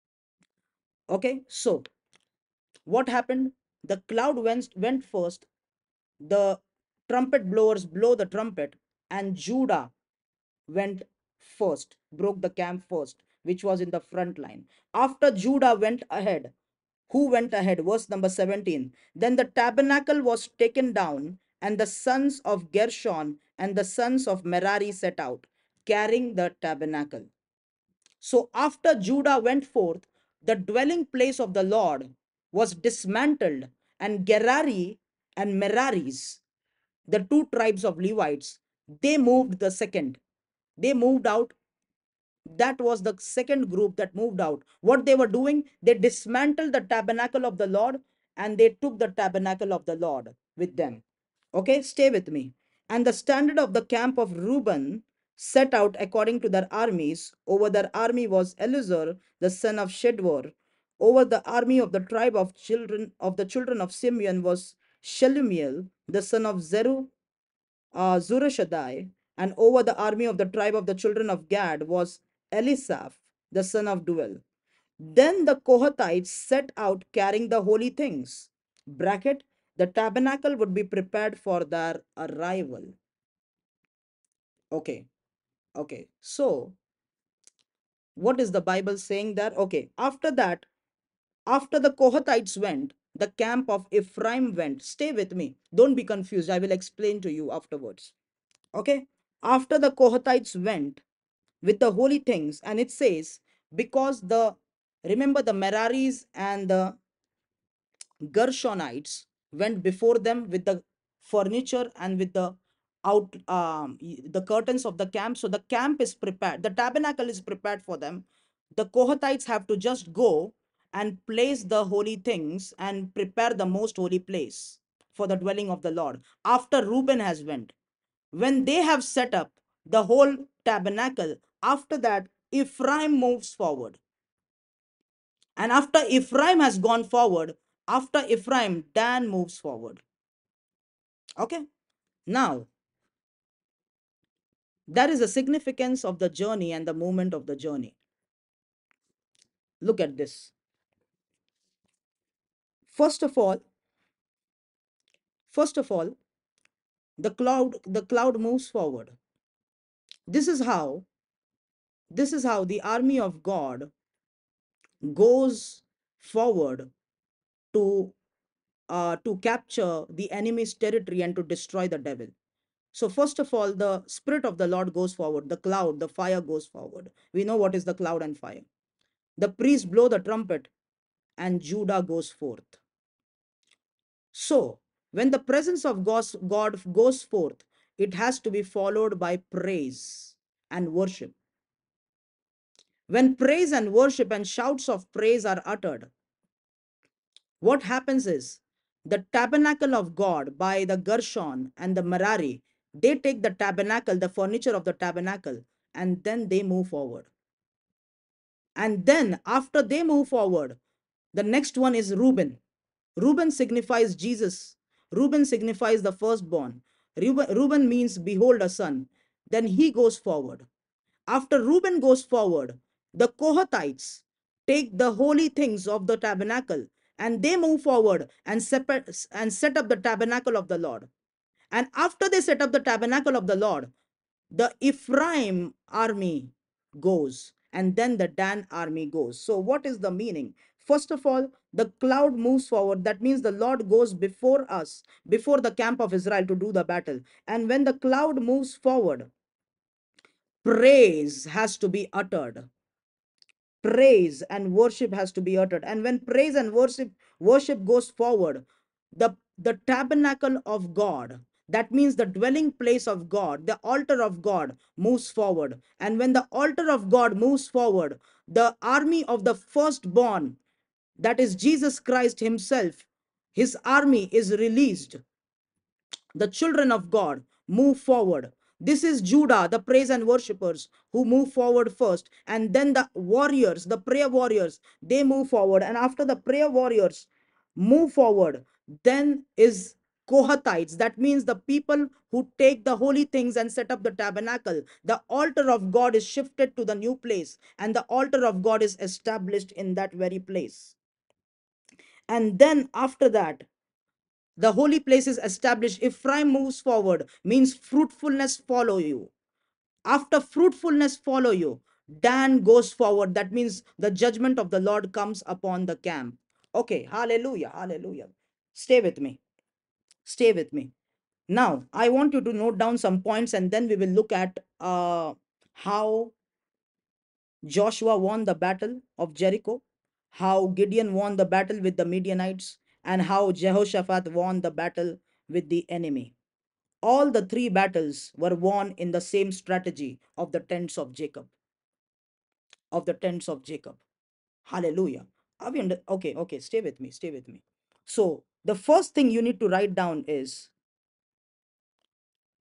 Okay, so what happened? The cloud went, went first, the trumpet blowers blow the trumpet, and Judah went first, broke the camp first, which was in the front line. After Judah went ahead, who went ahead? Verse number seventeen. Then the tabernacle was taken down, and the sons of Gershon and the sons of Merari set out, carrying the tabernacle. So after Judah went forth, the dwelling place of the Lord was dismantled, and Gerari and Meraris, the two tribes of Levites, they moved the second. They moved out. That was the second group that moved out. What they were doing, they dismantled the tabernacle of the Lord, and they took the tabernacle of the Lord with them. Okay, stay with me. And the standard of the camp of Reuben set out according to their armies. Over their army was Eleazar, the son of Shedwar. Over the army of the tribe of children of the children of Simeon was Shelumiel, the son of Zeru, uh, Zurashadai. And over the army of the tribe of the children of Gad was Elisaph, the son of Duel. Then the Kohathites set out carrying the holy things. Bracket, the tabernacle would be prepared for their arrival. Okay, okay. So, what is the Bible saying there? Okay, after that, after the Kohathites went, the camp of Ephraim went. Stay with me. Don't be confused. I will explain to you afterwards. Okay, after the Kohathites went with the holy things, and it says, because the remember the Meraris and the Gershonites went before them with the furniture and with the out um, the curtains of the camp. So the camp is prepared. The tabernacle is prepared for them. The Kohathites have to just go and place the holy things and prepare the most holy place for the dwelling of the Lord. After Reuben has went, when they have set up the whole tabernacle, after that Ephraim moves forward. And after Ephraim has gone forward, after Ephraim, Dan moves forward. Okay. Now, that is the significance of the journey and the movement of the journey. Look at this. First of all, first of all, the cloud, the cloud moves forward. This is how, this is how the army of God goes forward to uh, to capture the enemy's territory and to destroy the devil. So, first of all, the Spirit of the Lord goes forward, the cloud, the fire goes forward. We know what is the cloud and fire. The priests blow the trumpet, and Judah goes forth. So, when the presence of God goes forth, it has to be followed by praise and worship. When praise and worship and shouts of praise are uttered, what happens is the tabernacle of God by the Gershon and the Merari, they take the tabernacle, the furniture of the tabernacle, and then they move forward. And then after they move forward, the next one is Reuben. Reuben signifies Jesus. Reuben signifies the firstborn. Reuben, Reuben means behold a son. Then he goes forward. After Reuben goes forward, the Kohathites take the holy things of the tabernacle and they move forward and, separate, and set up the tabernacle of the Lord. And after they set up the tabernacle of the Lord, the Ephraim army goes and then the Dan army goes. So, what is the meaning? First of all, the cloud moves forward. That means the Lord goes before us, before the camp of Israel to do the battle. And when the cloud moves forward, praise has to be uttered. Praise and worship has to be uttered. And when praise and worship worship goes forward, the the tabernacle of God, that means the dwelling place of God, the altar of God moves forward. And when the altar of God moves forward, the army of the firstborn, that is Jesus Christ himself, his army is released. The children of God move forward. This is Judah, the praise and worshippers who move forward first, and then the warriors, the prayer warriors, they move forward. And after the prayer warriors move forward, then is Kohathites. That means the people who take the holy things and set up the tabernacle. The altar of God is shifted to the new place, and the altar of God is established in that very place. And then after that, the holy place is established. Ephraim moves forward, means fruitfulness follow you. After fruitfulness follow you, Dan goes forward. That means the judgment of the Lord comes upon the camp. Okay, hallelujah, hallelujah. Stay with me. Stay with me. Now, I want you to note down some points and then we will look at uh, how Joshua won the battle of Jericho, how Gideon won the battle with the Midianites, and how Jehoshaphat won the battle with the enemy. All the three battles were won in the same strategy of the tents of Jacob. Of the tents of Jacob. Hallelujah. Are we under, okay, okay, stay with me, stay with me. So, the first thing you need to write down is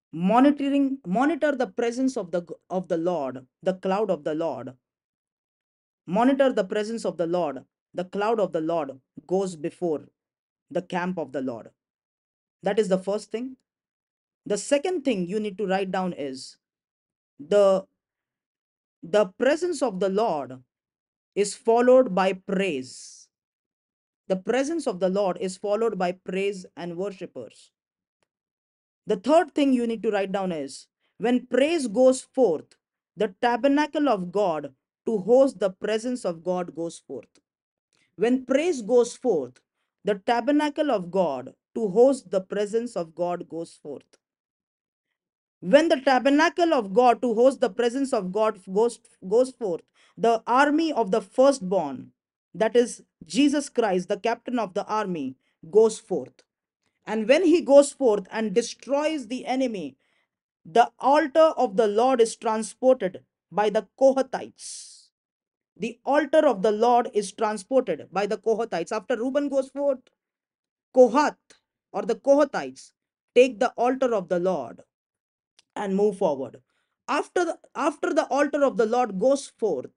Monitoring, monitor the presence of the of the Lord, the cloud of the Lord. Monitor the presence of the Lord. The cloud of the Lord goes before the camp of the Lord. That is the first thing. The second thing you need to write down is the the presence of the Lord is followed by praise. The presence of the Lord is followed by praise and worshipers. The third thing you need to write down is when praise goes forth, the tabernacle of God to host the presence of God goes forth. When praise goes forth, the tabernacle of God to host the presence of God goes forth. When the tabernacle of God to host the presence of God goes, goes forth, the army of the firstborn, that is Jesus Christ, the captain of the army, goes forth. And when he goes forth and destroys the enemy, the altar of the Lord is transported by the Kohathites. The altar of the Lord is transported by the Kohathites. After Reuben goes forth, Kohath or the Kohathites take the altar of the Lord and move forward. After the, after the altar of the Lord goes forth,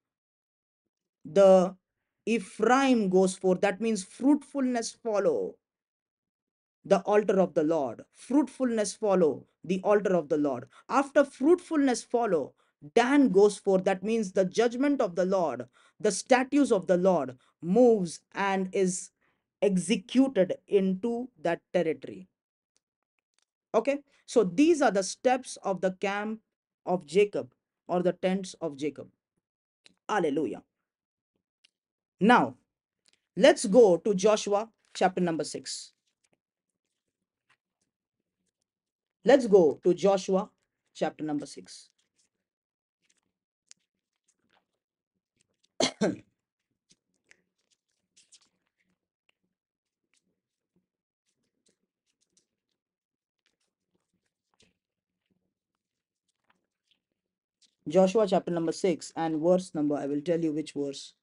the Ephraim goes forth. That means fruitfulness follow the altar of the Lord. Fruitfulness follow the altar of the Lord. After fruitfulness follow, Dan goes forth. That means the judgment of the Lord, the statutes of the Lord moves and is executed into that territory. Okay, so these are the steps of the camp of Jacob or the tents of Jacob. Hallelujah. Now, let's go to Joshua chapter number six. Let's go to Joshua chapter number six. Joshua chapter number six and verse number, I will tell you which verse.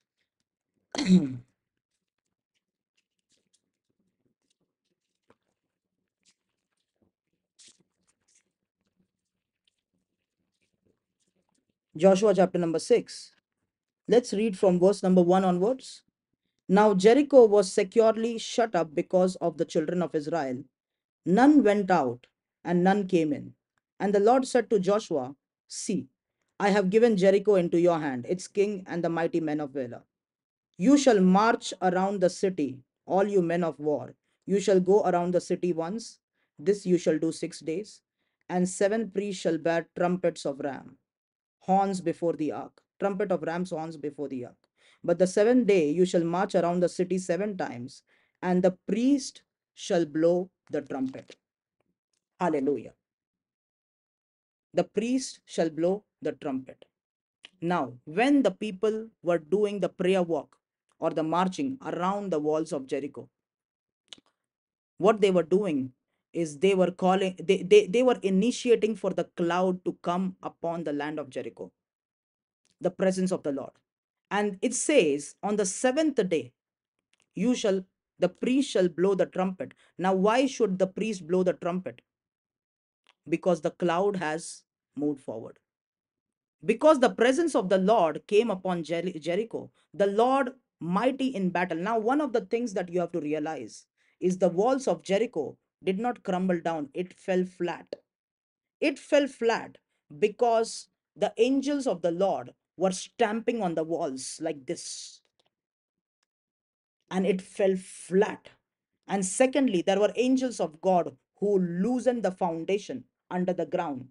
Joshua chapter number six. Let's read from verse number one onwards. Now Jericho was securely shut up because of the children of Israel. None went out and none came in. And the Lord said to Joshua, see, I have given Jericho into your hand, its king and the mighty men of valor. You shall march around the city, all you men of war. You shall go around the city once. This you shall do six days. And seven priests shall bear trumpets of ram, horns before the ark, trumpet of ram's horns before the ark. But the seventh day you shall march around the city seven times, and the priest shall blow the trumpet. Hallelujah. The priest shall blow the trumpet. Now, when the people were doing the prayer walk or the marching around the walls of Jericho, what they were doing is they were calling, they, they, they were initiating for the cloud to come upon the land of Jericho, the presence of the Lord. And it says, on the seventh day, you shall, the priest shall blow the trumpet. Now, why should the priest blow the trumpet? Because the cloud has moved forward. Because the presence of the Lord came upon Jer- Jericho, the Lord mighty in battle. Now, one of the things that you have to realize is the walls of Jericho did not crumble down, it fell flat. It fell flat because the angels of the Lord were stamping on the walls like this, and it fell flat. And secondly, there were angels of God who loosened the foundation under the ground.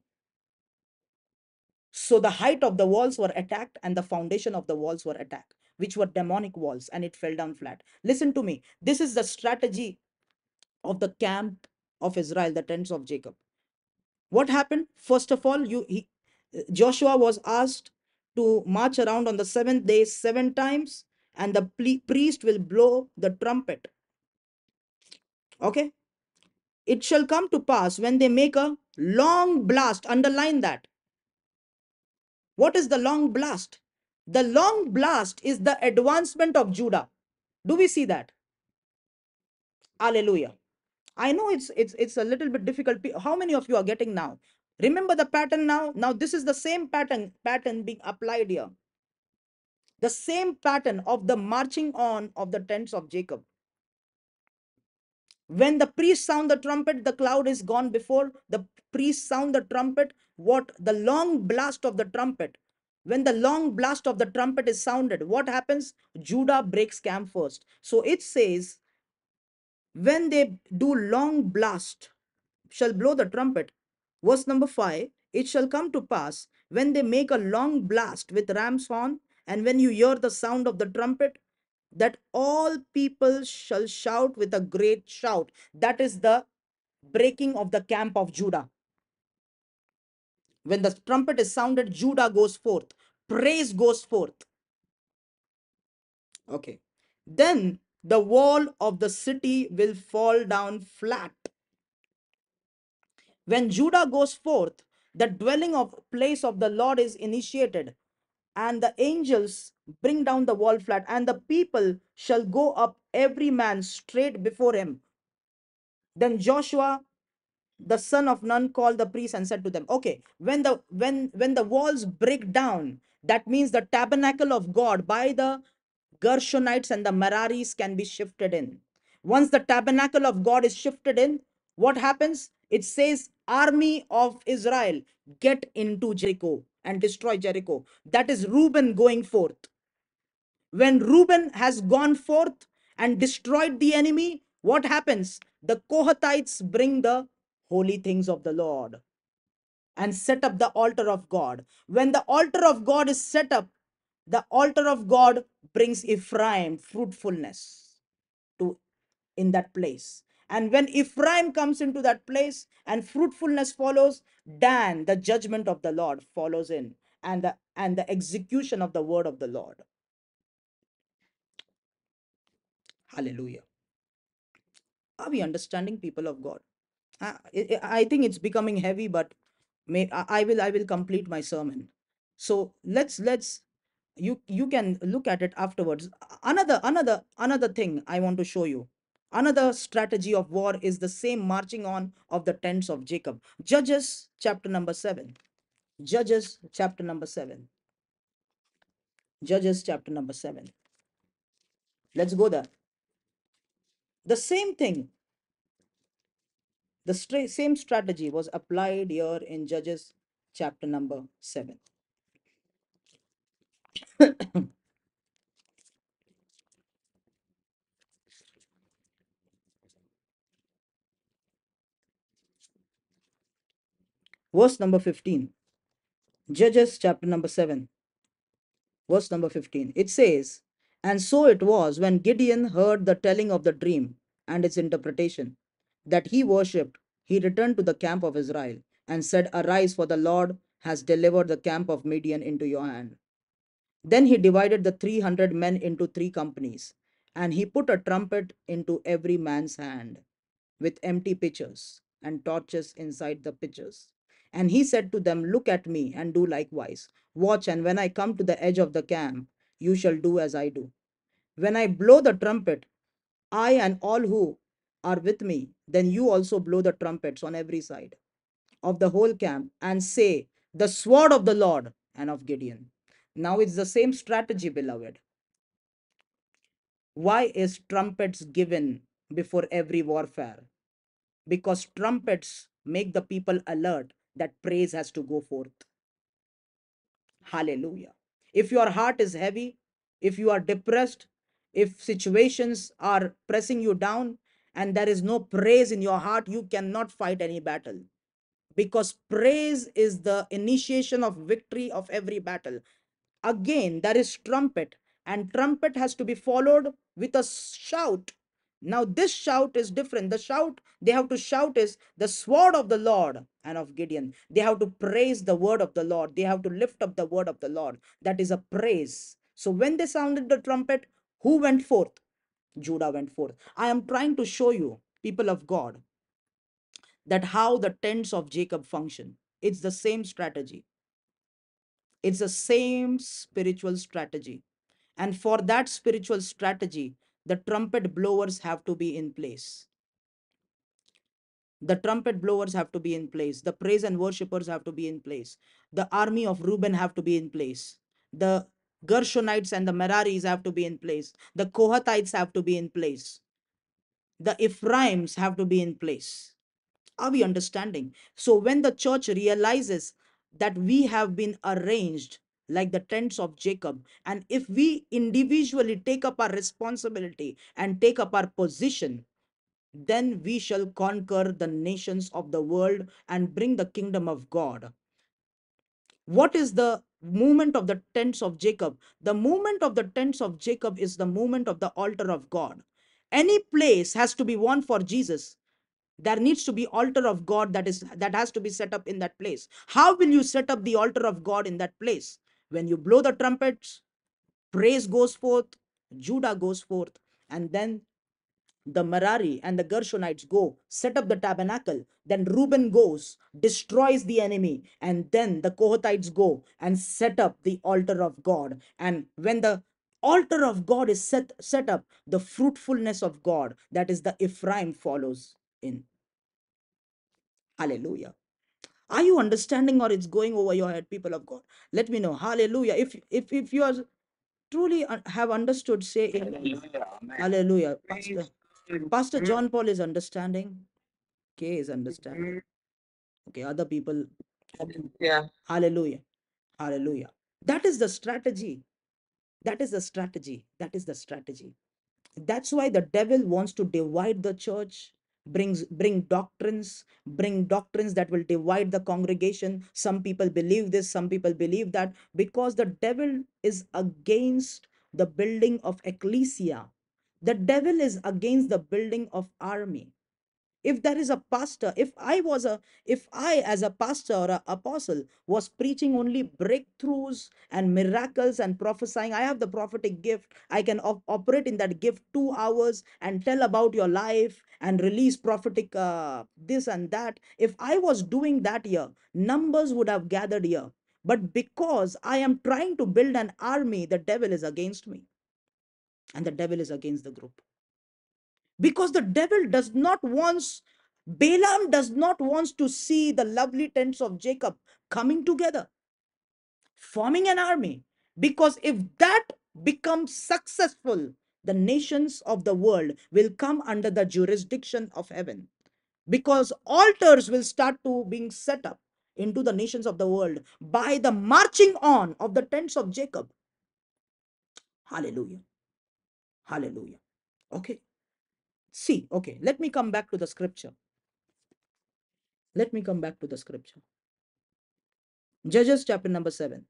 So the height of the walls were attacked and the foundation of the walls were attacked, which were demonic walls, and it fell down flat. Listen to me. This is the strategy of the camp of Israel, the tents of Jacob. What happened? First of all, you he, Joshua was asked to march around on the seventh day seven times, and the priest will blow the trumpet. Okay? It shall come to pass when they make a long blast. Underline that. What is the long blast? The long blast is the advancement of Judah. Do we see that? Hallelujah. I know it's it's it's a little bit difficult. Pe- How many of you are getting now? Remember the pattern now? Now this is the same pattern pattern being applied here. The same pattern of the marching on of the tents of Jacob. When the priest sound the trumpet, the cloud is gone before the priest sound the trumpet. What the long blast of the trumpet? When the long blast of the trumpet is sounded, what happens? Judah breaks camp first. So it says, when they do long blast, shall blow the trumpet. Verse number five, it shall come to pass when they make a long blast with ram's horn, and when you hear the sound of the trumpet, that all people shall shout with a great shout. That is the breaking of the camp of Judah. When the trumpet is sounded, Judah goes forth, praise goes forth. Okay. Then the wall of the city will fall down flat. When Judah goes forth, the dwelling of place of the Lord is initiated, and the angels bring down the wall flat, and the people shall go up every man straight before him. Then Joshua the son of Nun called the priests and said to them, okay, when the when when the walls break down, that means the tabernacle of God by the Gershonites and the Meraris can be shifted in. Once the tabernacle of God is shifted in, what happens? It says, army of Israel, get into Jericho and destroy Jericho. That is Reuben going forth. When Reuben has gone forth and destroyed the enemy, what happens? The Kohathites bring the holy things of the Lord and set up the altar of God. When the altar of God is set up, the altar of God brings Ephraim fruitfulness to in that place. And when Ephraim comes into that place and fruitfulness follows, Dan, the judgment of the Lord follows in, and the and the execution of the word of the Lord. Hallelujah. Are we understanding, people of God? I, I I think it's becoming heavy, but may I I will I will complete my sermon. So let's let's you you can look at it afterwards. Another another another thing I want to show you. Another strategy of war is the same marching on of the tents of Jacob. Judges chapter number seven. Judges chapter number seven. Judges chapter number seven. Let's go there. The same thing, the stra- same strategy was applied here in Judges chapter number seven. Verse number fifteen. Judges chapter number seven, verse number fifteen. It says, and so it was when Gideon heard the telling of the dream and its interpretation, that he worshipped, he returned to the camp of Israel and said, arise, for the Lord has delivered the camp of Midian into your hand. Then he divided the three hundred men into three companies, and he put a trumpet into every man's hand, with empty pitchers and torches inside the pitchers. And he said to them, look at me and do likewise. Watch, and when I come to the edge of the camp, you shall do as I do. When I blow the trumpet, I and all who are with me, then you also blow the trumpets on every side of the whole camp and say, the sword of the Lord and of Gideon. Now it's the same strategy, beloved. Why is trumpets given before every warfare? Because trumpets make the people alert that praise has to go forth. Hallelujah. If your heart is heavy, if you are depressed, if situations are pressing you down and there is no praise in your heart, you cannot fight any battle, because praise is the initiation of victory of every battle. Again, there is trumpet, and trumpet has to be followed with a shout. Now this shout is different. The shout they have to shout is the sword of the Lord and of Gideon. They have to praise the word of the Lord. They have to lift up the word of the Lord. That is a praise. So when they sounded the trumpet, who went forth? Judah went forth. I am trying to show you, people of God, that how the tents of Jacob function. It's the same strategy. It's the same spiritual strategy. And for that spiritual strategy, the trumpet blowers have to be in place. The trumpet blowers have to be in place. The praise and worshippers have to be in place. The army of Reuben have to be in place. The Gershonites and the Meraris have to be in place. The Kohathites have to be in place. The Ephraims have to be in place. Are we understanding? So when the church realizes that we have been arranged like the tents of Jacob, and if we individually take up our responsibility and take up our position, then we shall conquer the nations of the world and bring the kingdom of God. What is the movement of the tents of Jacob? The movement of the tents of Jacob is the movement of the altar of God. Any place has to be won for Jesus. There needs to be altar of God that is that has to be set up in that place. How will you set up the altar of God in that place? When you blow the trumpets, praise goes forth, Judah goes forth, and then the Merari and the Gershonites go set up the tabernacle. Then Reuben goes, destroys the enemy, and then the Kohathites go and set up the altar of God. And when the altar of God is set, set up, the fruitfulness of God, that is the Ephraim, follows in. Hallelujah. Are you understanding, or it's going over your head, people of God? Let me know. Hallelujah. If if if you are truly have understood, say hallelujah. Hallelujah. Pastor, Pastor John Paul is understanding. K is understanding. Okay, other people. Yeah. Hallelujah. Hallelujah. That is the strategy. That is the strategy. That is the strategy. That's why the devil wants to divide the church, brings bring doctrines, bring doctrines that will divide the congregation. Some people believe this, some people believe that, because the devil is against the building of ecclesia. The devil is against the building of army. If there is a pastor, if I was a if I as a pastor or an apostle was preaching only breakthroughs and miracles and prophesying, I have the prophetic gift, I can op- operate in that gift two hours and tell about your life and release prophetic uh, this and that. If I was doing that here, numbers would have gathered here. But because I am trying to build an army, the devil is against me, and the devil is against the group. Because the devil does not wants Balaam does not wants to see the lovely tents of Jacob coming together, forming an army. Because if that becomes successful, the nations of the world will come under the jurisdiction of heaven, because altars will start to being set up into the nations of the world by the marching on of the tents of Jacob. Hallelujah. Hallelujah. Okay. See, okay, let me come back to the scripture. Let me come back to the scripture. Judges chapter number seven.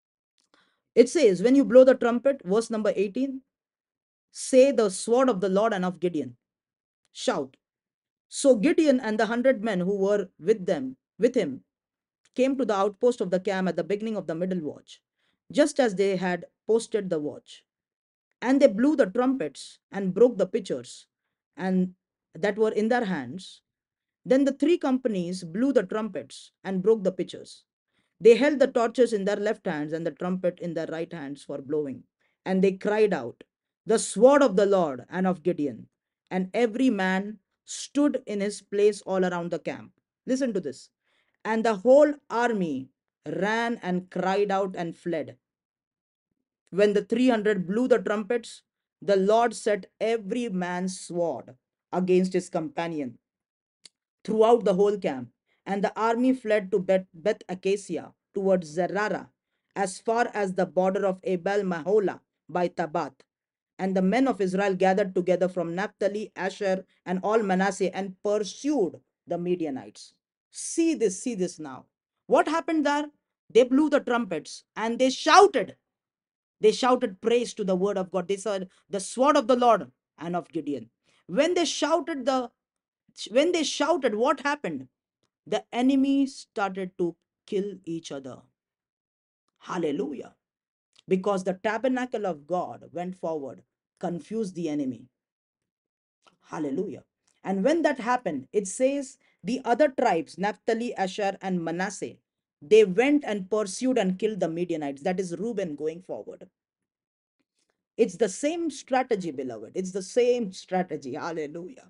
It says, when you blow the trumpet, verse number eighteen, say the sword of the Lord and of Gideon. Shout. So Gideon and the hundred men who were with them, with him, came to the outpost of the camp at the beginning of the middle watch, just as they had posted the watch. And they blew the trumpets and broke the pitchers and that were in their hands. Then the three companies blew the trumpets and broke the pitchers. They held the torches in their left hands and the trumpet in their right hands for blowing. And they cried out, the sword of the Lord and of Gideon. And every man stood in his place all around the camp. Listen to this. And the whole army ran and cried out and fled. When the three hundred blew the trumpets, the Lord set every man's sword against his companion throughout the whole camp, and the army fled to Beth, Beth Acacia towards Zerara, as far as the border of Abel Mahola by Tabath. And the men of Israel gathered together from Naphtali, Asher, and all Manasseh and pursued the Midianites. See this, see this now. What happened there? They blew the trumpets and they shouted. They shouted praise to the word of God. They said, the sword of the Lord and of Gideon. When they shouted the when they shouted, what happened? The enemy started to kill each other. Hallelujah. Because the tabernacle of God went forward, confused the enemy. Hallelujah. And when that happened, it says the other tribes, Naphtali, Asher, and Manasseh, they went and pursued and killed the Midianites. That is Reuben going forward. It's the same strategy, beloved. It's the same strategy. Hallelujah.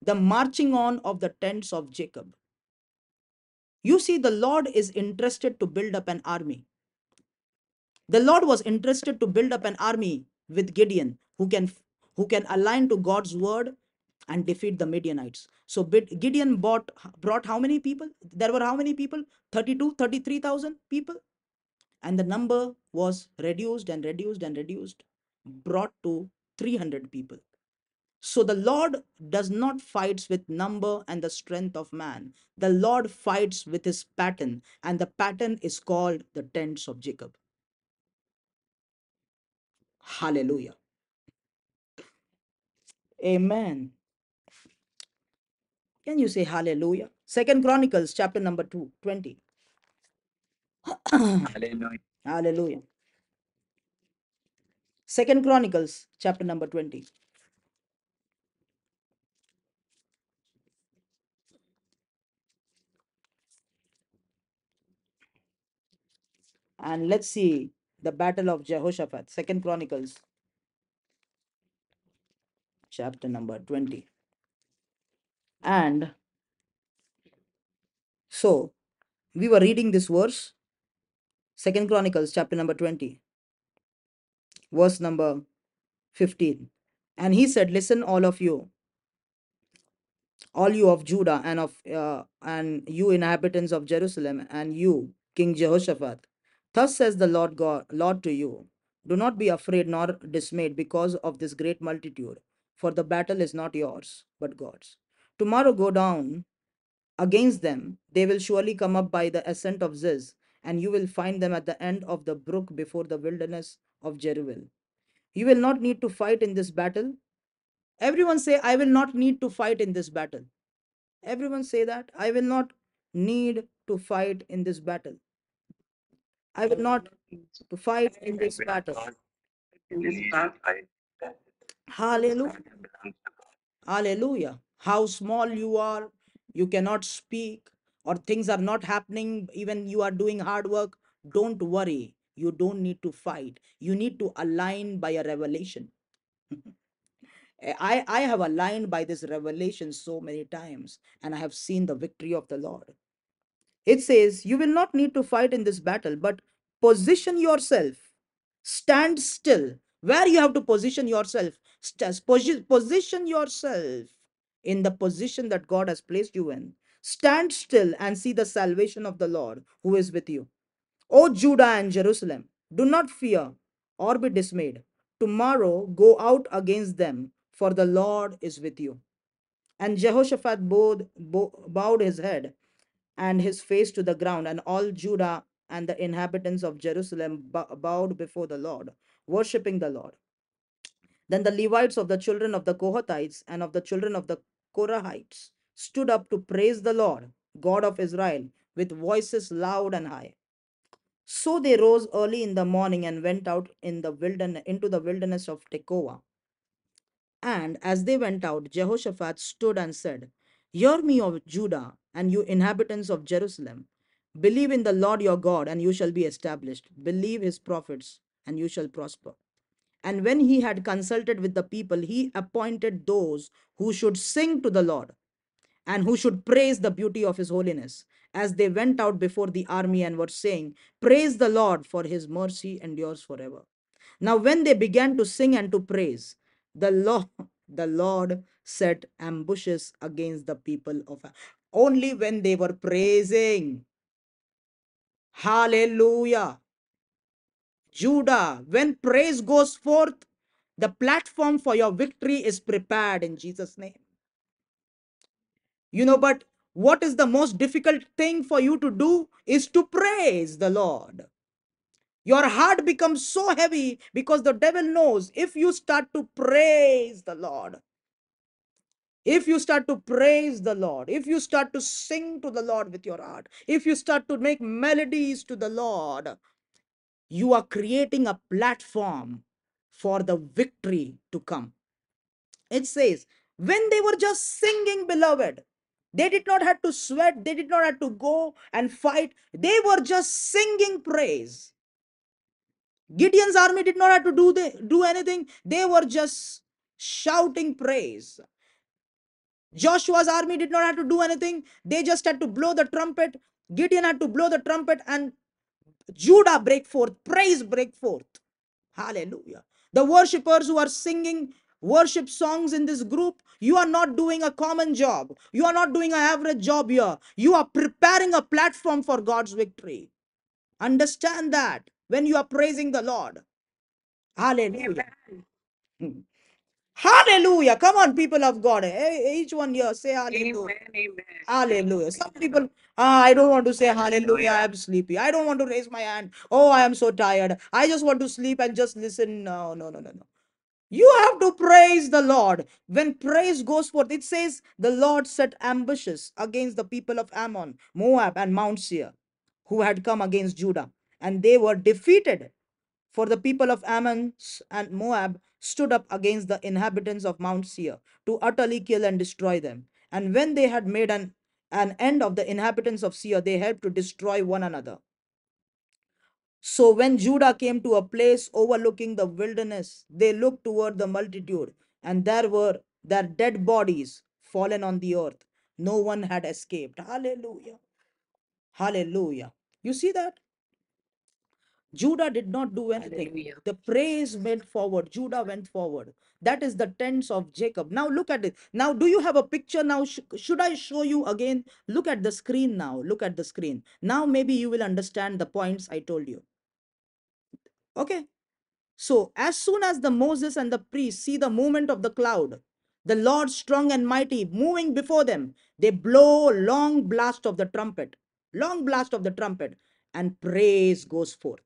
the marching on of the tents of Jacob. You see, the Lord is interested to build up an army. The Lord was interested to build up an army with Gideon who can who can align to God's word and defeat the Midianites. So Gideon bought, brought how many people? There were how many people? thirty-two, thirty-three thousand people. And the number was reduced and reduced and reduced, brought to three hundred people. So the Lord does not fights with number and the strength of man. The Lord fights with his pattern, and the pattern is called the tents of Jacob. Hallelujah. Amen. Can you say hallelujah? Second Chronicles chapter number two, twenty. Hallelujah. Hallelujah. Second Chronicles chapter number twenty. And let's see the battle of Jehoshaphat. Second Chronicles chapter number twenty. And so we were reading this verse, Second Chronicles chapter number twenty, verse number fifteen. And he said, listen, all of you, all you of Judah and of uh, and you inhabitants of Jerusalem, and you, King Jehoshaphat, thus says the Lord God, Lord to you, do not be afraid nor dismayed because of this great multitude, for the battle is not yours, but God's. Tomorrow go down against them. They will surely come up by the ascent of Ziz, and you will find them at the end of the brook before the wilderness of Jeruel. You will not need to fight in this battle. Everyone say, I will not need to fight in this battle. Everyone say that. I will not need to fight in this battle. I will not to fight in this battle. Hallelujah. Hallelujah. How small you are, you cannot speak, or things are not happening, even you are doing hard work. Don't worry. You don't need to fight. You need to align by a revelation. I, I have aligned by this revelation so many times, and I have seen the victory of the Lord. It says, you will not need to fight in this battle, but position yourself. Stand still. Where you have to position yourself, position yourself in the position that God has placed you in. Stand still and see the salvation of the Lord who is with you. O Judah and Jerusalem, do not fear or be dismayed. Tomorrow go out against them, for the Lord is with you. And Jehoshaphat bowed, bowed his head and his face to the ground, and all Judah and the inhabitants of Jerusalem bowed before the Lord, worshipping the Lord. Then the Levites of the children of the Kohathites and of the children of the Korahites stood up to praise the Lord, God of Israel, with voices loud and high. So they rose early in the morning and went out in the wilderness into the wilderness of Tekoa. And as they went out, Jehoshaphat stood and said, hear me, O Judah, and you inhabitants of Jerusalem. Believe in the Lord your God, and you shall be established. Believe his prophets, and you shall prosper. And when he had consulted with the people, he appointed those who should sing to the Lord and who should praise the beauty of his holiness, as they went out before the army and were saying, praise the Lord, for his mercy endures forever. Now when they began to sing and to praise, the Lord, the Lord set ambushes against the people of only when they were praising. Hallelujah. Judah, when praise goes forth, the platform for your victory is prepared in Jesus' name. You know, but what is the most difficult thing for you to do is to praise the Lord. Your heart becomes so heavy because the devil knows if you start to praise the Lord, if you start to praise the Lord, if you start to sing to the Lord with your heart, if you start to make melodies to the Lord, you are creating a platform for the victory to come. It says, when they were just singing, beloved, they did not have to sweat, they did not have to go and fight, they were just singing praise. Gideon's army did not have to do, the, do anything, they were just shouting praise. Joshua's army did not have to do anything. They just had to blow the trumpet. Gideon had to blow the trumpet, and Judah break forth. Praise break forth. Hallelujah. The worshippers who are singing worship songs in this group, you are not doing a common job. You are not doing an average job here. You are preparing a platform for God's victory. Understand that when you are praising the Lord. Hallelujah. Hmm. Hallelujah. Come on, people of God. Eh, Each one here say hallelujah. Hallelujah. Some people, ah, I don't want to say hallelujah. I am sleepy. I don't want to raise my hand. Oh, I am so tired. I just want to sleep and just listen. No, no, no, no, no. You have to praise the Lord. When praise goes forth, it says the Lord set ambushes against the people of Ammon, Moab, and Mount Seir, who had come against Judah, and they were defeated. For the people of Ammon and Moab stood up against the inhabitants of Mount Seir to utterly kill and destroy them. And when they had made an, an end of the inhabitants of Seir, they helped to destroy one another. So when Judah came to a place overlooking the wilderness, they looked toward the multitude, and there were their dead bodies fallen on the earth. No one had escaped. Hallelujah. Hallelujah. You see that? Judah did not do anything. Hallelujah. The praise went forward. Judah went forward. That is the tents of Jacob. Now look at it. Now, do you have a picture now? Sh- should I show you again? Look at the screen now. Look at the screen. Now maybe you will understand the points I told you. Okay. So as soon as the Moses and the priests see the movement of the cloud, the Lord strong and mighty moving before them, they blow long blast of the trumpet, long blast of the trumpet, and praise goes forth.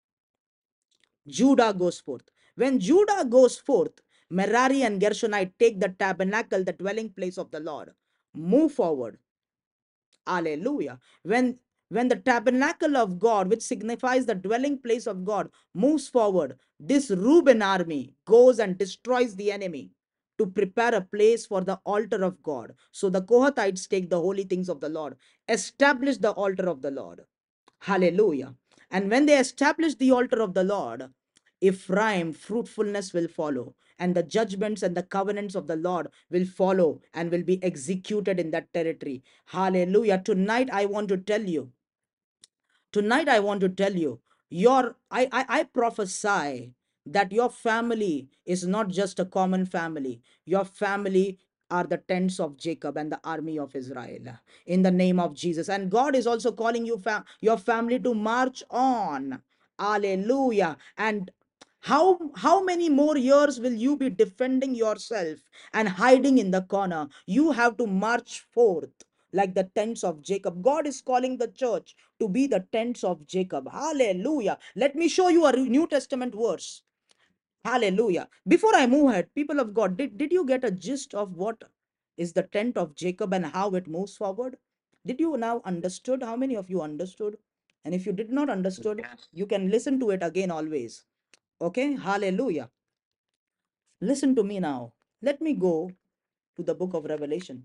Judah goes forth. When Judah goes forth, Merari and Gershonite take the tabernacle, the dwelling place of the Lord, move forward. Hallelujah. When when the tabernacle of God, which signifies the dwelling place of God, moves forward, this Reuben army goes and destroys the enemy to prepare a place for the altar of God. So the Kohathites take the holy things of the Lord, establish the altar of the Lord. Hallelujah. And when they establish the altar of the Lord, Ephraim, fruitfulness will follow, and the judgments and the covenants of the Lord will follow and will be executed in that territory. Hallelujah. Tonight, I want to tell you, tonight, I want to tell you, your I, I, I prophesy that your family is not just a common family. Your family are the tents of Jacob and the army of Israel in the name of Jesus. And God is also calling you, fam- your family, to march on. Hallelujah. And how how many more years will you be defending yourself and hiding in the corner? You have to march forth like the tents of Jacob. God is calling the church to be the tents of Jacob. Hallelujah. Let me show you a New Testament verse. Hallelujah. Before I move ahead, people of God, did, did you get a gist of what is the tent of Jacob and how it moves forward? Did you now understood? How many of you understood? And if you did not understood, yes, you can listen to it again always. Okay? Hallelujah. Listen to me now. Let me go to the book of Revelation.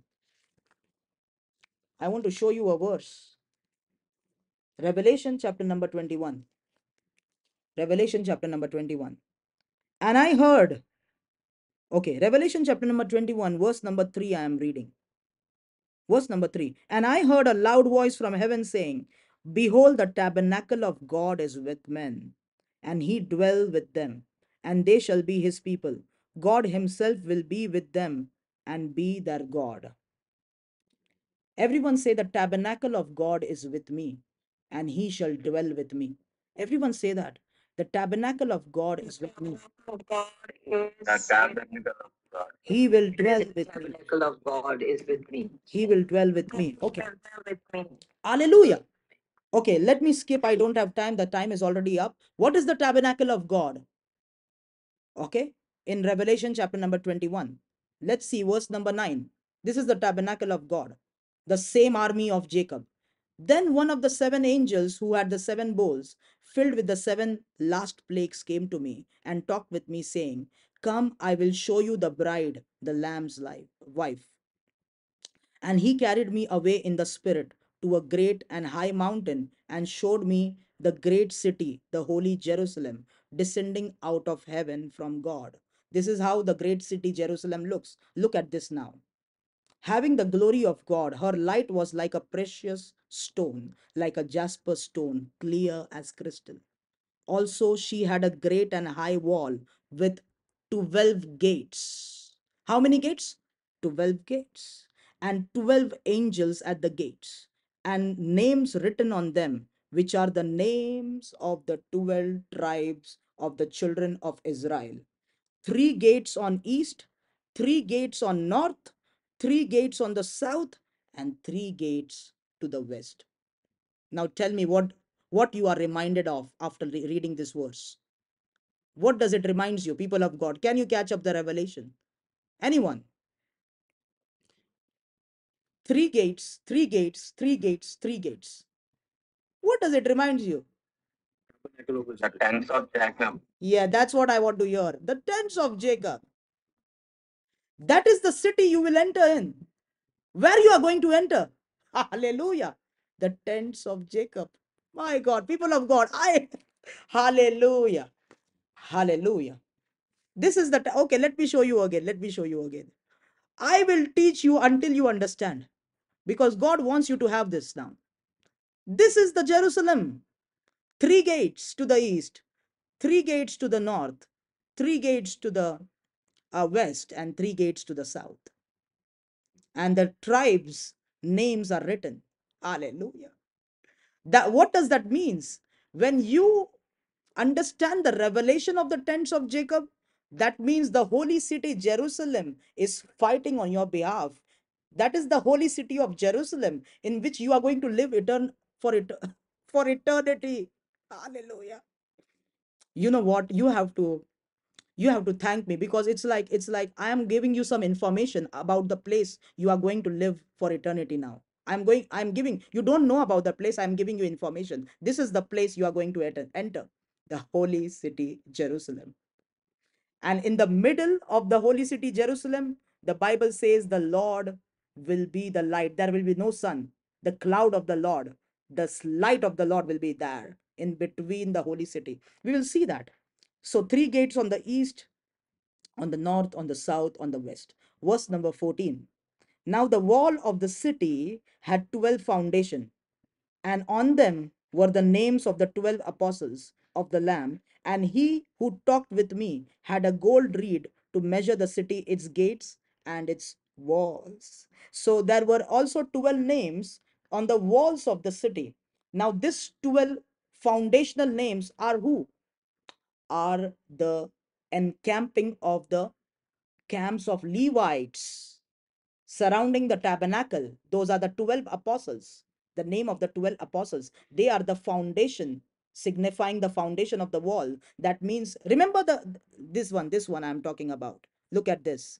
I want to show you a verse. Revelation chapter number twenty-one. Revelation chapter number twenty-one. And I heard, okay, Revelation chapter number twenty-one, verse number three, I am reading. Verse number three. And I heard a loud voice from heaven saying, behold, the tabernacle of God is with men, and he dwell with them, and they shall be his people. God himself will be with them and be their God. Everyone say, the tabernacle of God is with me, and he shall dwell with me. Everyone say that. The tabernacle of God is with me. The tabernacle of God. He will dwell with me. Tabernacle of God is with me. He will dwell with me. Okay. He will dwell with me. Hallelujah. Okay, let me skip. I don't have time. The time is already up. What is the tabernacle of God? Okay. In Revelation chapter number twenty-one. Let's see verse number nine. This is the tabernacle of God, the same army of Jacob. Then one of the seven angels who had the seven bowls filled with the seven last plagues came to me and talked with me, saying, come, I will show you the bride, the lamb's life, wife. And he carried me away in the spirit to a great and high mountain and showed me the great city, the holy Jerusalem, descending out of heaven from God. This is how the great city Jerusalem looks. Look at this now. having the glory of God. Her light was like a precious stone, like a jasper stone, clear as crystal. Also, she had a great and high wall with twelve gates. How many gates? twelve gates. And twelve angels at the gates, and names written on them, which are the names of the twelve tribes of the children of Israel. Three gates on east, three gates on north, three gates on the south, and three gates to the west. Now tell me what what you are reminded of after re- reading this verse. What does it reminds you, people of God? Can you catch up the revelation? Anyone? Three gates, three gates, three gates, three gates. What does it remind you? The tents of Jacob. Yeah, that's what I want to hear. The tents of Jacob. That is the city you will enter in. Where you are going to enter. Hallelujah. The tents of Jacob. My God, people of God, I hallelujah. Hallelujah. This is the t- okay, let me show you again. Let me show you again. I will teach you until you understand, because God wants you to have this now. This is the Jerusalem. Three gates to the east, three gates to the north, three gates to the uh, west, and three gates to the south. And the tribes' names are written. Hallelujah. That what does that means? When you understand the revelation of the tents of Jacob, that means the holy city Jerusalem is fighting on your behalf. That is the holy city of Jerusalem in which you are going to live etern- for it for eternity. Hallelujah. You know what? You have to you have to thank me, because it's like it's like I am giving you some information about the place you are going to live for eternity now. I'm going I'm giving you don't know about the place. I'm giving you information. This is the place you are going to enter, enter the holy city Jerusalem. And in the middle of the holy city Jerusalem, the Bible says the Lord will be the light. There will be no sun. The cloud of the Lord, the light of the Lord will be there in between the holy city. We will see that. So, three gates on the east, on the north, on the south, on the west. Verse number fourteen. Now the wall of the city had twelve foundation, and on them were the names of the twelve apostles of the Lamb. And he who talked with me had a gold reed to measure the city, its gates, and its walls. So there were also twelve names on the walls of the city. Now, these twelve foundational names are who? Are the encamping of the camps of Levites surrounding the tabernacle. Those are the twelve apostles. The name of the twelve apostles. They are the foundation, signifying the foundation of the wall. That means, remember the this one, this one I'm talking about. Look at this.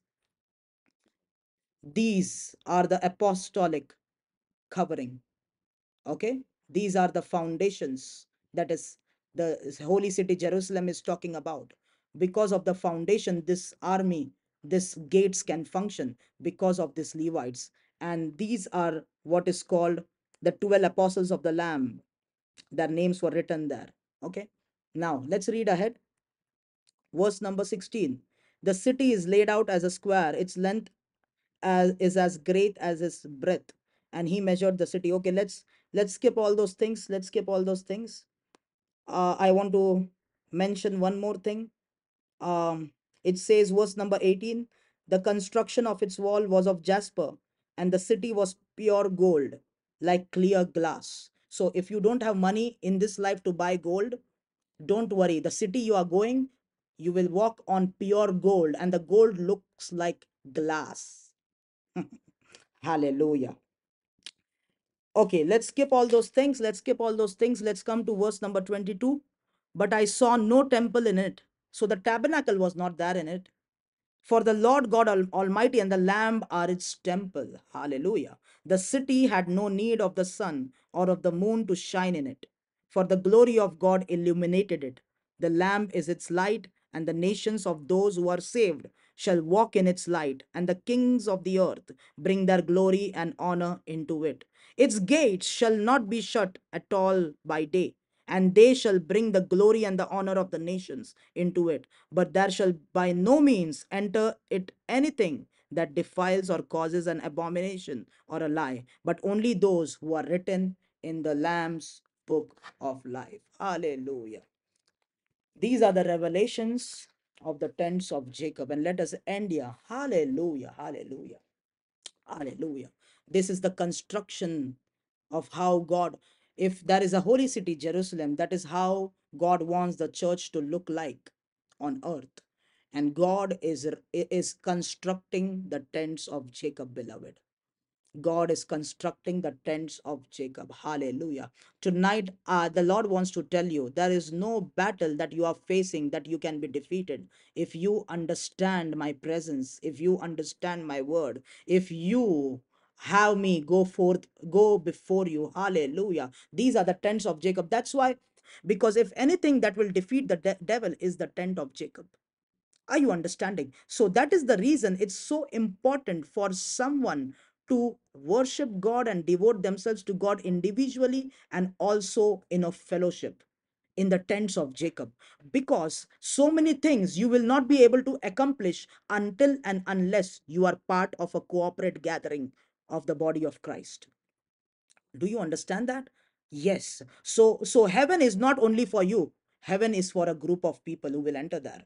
These are the apostolic covering. Okay, these are the foundations that is the holy city Jerusalem is talking about. Because of the foundation, this army, this gates can function because of these Levites. And these are what is called the twelve apostles of the Lamb. Their names were written there. Okay, now let's read ahead. Verse number sixteen. The city is laid out as a square, its length as is as great as its breadth. And he measured the city. Okay, let's let's skip all those things. Let's skip all those things. uh, I want to mention one more thing. um, it says, verse number eighteen, the construction of its wall was of jasper, and the city was pure gold, like clear glass. So if you don't have money in this life to buy gold, don't worry. The city you are going, you will walk on pure gold, and the gold looks like glass. Hallelujah. Okay, let's skip all those things. Let's skip all those things. Let's come to verse number twenty-two. But I saw no temple in it. So the tabernacle was not there in it. For the Lord God Almighty and the Lamb are its temple. Hallelujah. The city had no need of the sun or of the moon to shine in it, for the glory of God illuminated it. The Lamb is its light, and the nations of those who are saved shall walk in its light, and the kings of the earth bring their glory and honor into it. Its gates shall not be shut at all by day, and they shall bring the glory and the honor of the nations into it. But there shall by no means enter it anything that defiles or causes an abomination or a lie, but only those who are written in the Lamb's book of life. Hallelujah. These are the revelations of the tents of Jacob. And let us end here. Hallelujah. Hallelujah. Hallelujah. This is the construction of how God, if there is a holy city, Jerusalem, that is how God wants the church to look like on earth. And God is, is constructing the tents of Jacob, beloved. God is constructing the tents of Jacob. Hallelujah. Tonight, uh, the Lord wants to tell you there is no battle that you are facing that you can be defeated. If you understand my presence, if you understand my word, if you have me go forth, go before you. Hallelujah. These are the tents of Jacob. That's why, because if anything that will defeat the de- devil is the tent of Jacob. Are you understanding? So that is the reason it's so important for someone to worship God and devote themselves to God individually and also in a fellowship in the tents of Jacob, because so many things you will not be able to accomplish until and unless you are part of a corporate gathering of the body of Christ. Do you understand that? Yes. So so heaven is not only for you. Heaven is for a group of people who will enter there.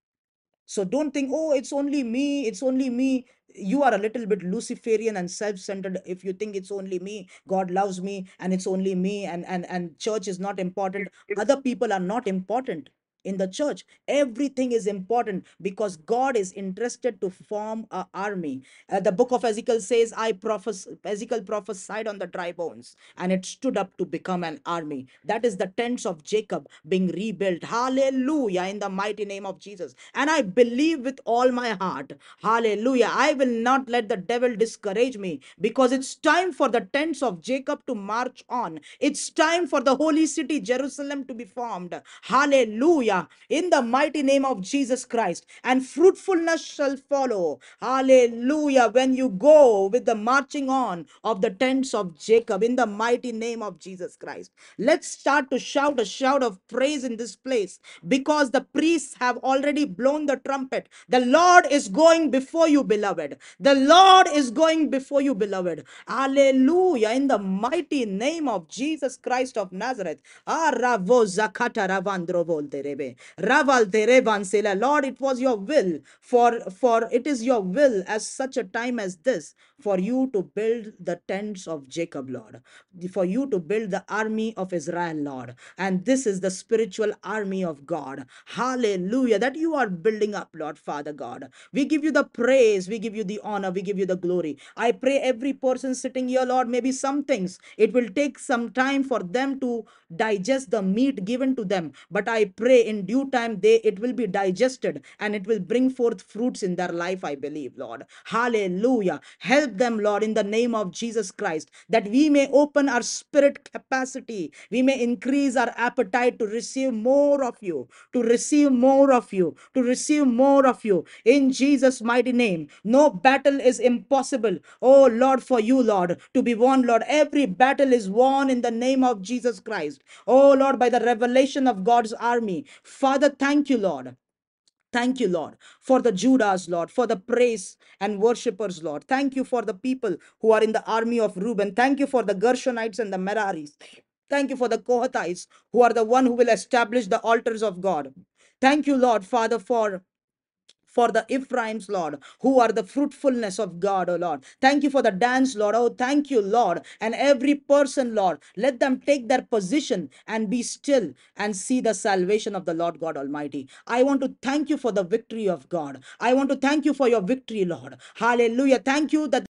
So don't think, oh, it's only me, it's only me. You are a little bit Luciferian and self-centered if you think it's only me, God loves me, and it's only me, and and and church is not important. Other people are not important in the church. Everything is important because God is interested to form an army. Uh, the book of Ezekiel says, I prophes Ezekiel prophesied on the dry bones, and it stood up to become an army. That is the tents of Jacob being rebuilt. Hallelujah, in the mighty name of Jesus. And I believe with all my heart, hallelujah, I will not let the devil discourage me, because it's time for the tents of Jacob to march on. It's time for the holy city Jerusalem to be formed. Hallelujah, in the mighty name of Jesus Christ. And fruitfulness shall follow. Hallelujah, when you go with the marching on of the tents of Jacob, in the mighty name of Jesus Christ. Let's start to shout a shout of praise in this place, because the priests have already blown the trumpet. The Lord is going before you, beloved. The Lord is going before you, beloved. Hallelujah, in the mighty name of Jesus Christ of Nazareth. Ah, ravo zakata ravandro volterebe. Raval terevansela. Lord, it was your will, for for it is your will as such a time as this, for you to build the tents of Jacob, Lord, for you to build the army of Israel, Lord. And this is the spiritual army of God. Hallelujah, that you are building up, Lord, Father God. We give you the praise, we give you the honor, we give you the glory. I pray every person sitting here, Lord, maybe some things it will take some time for them to digest the meat given to them, but I pray in due time they it will be digested and it will bring forth fruits in their life, I believe, Lord. Hallelujah. Help them, Lord, in the name of Jesus Christ, that we may open our spirit capacity, we may increase our appetite to receive more of you, to receive more of you, to receive more of you, in Jesus' mighty name. No battle is impossible, oh Lord, for you, Lord, to be won, Lord. Every battle is won in the name of Jesus Christ, oh Lord, by the revelation of God's army. Father, thank you, Lord. Thank you, Lord, for the Judas, Lord, for the praise and worshippers, Lord. Thank you for the people who are in the army of Reuben. Thank you for the Gershonites and the Meraris. Thank you for the Kohathites, who are the one who will establish the altars of God. Thank you, Lord, Father, for for the Ephraim's, Lord, who are the fruitfulness of God, oh Lord. Thank you for the dance, Lord. Oh, thank you, Lord. And every person, Lord, let them take their position and be still and see the salvation of the Lord God Almighty. I want to thank you for the victory of God. I want to thank you for your victory, Lord. Hallelujah. Thank you that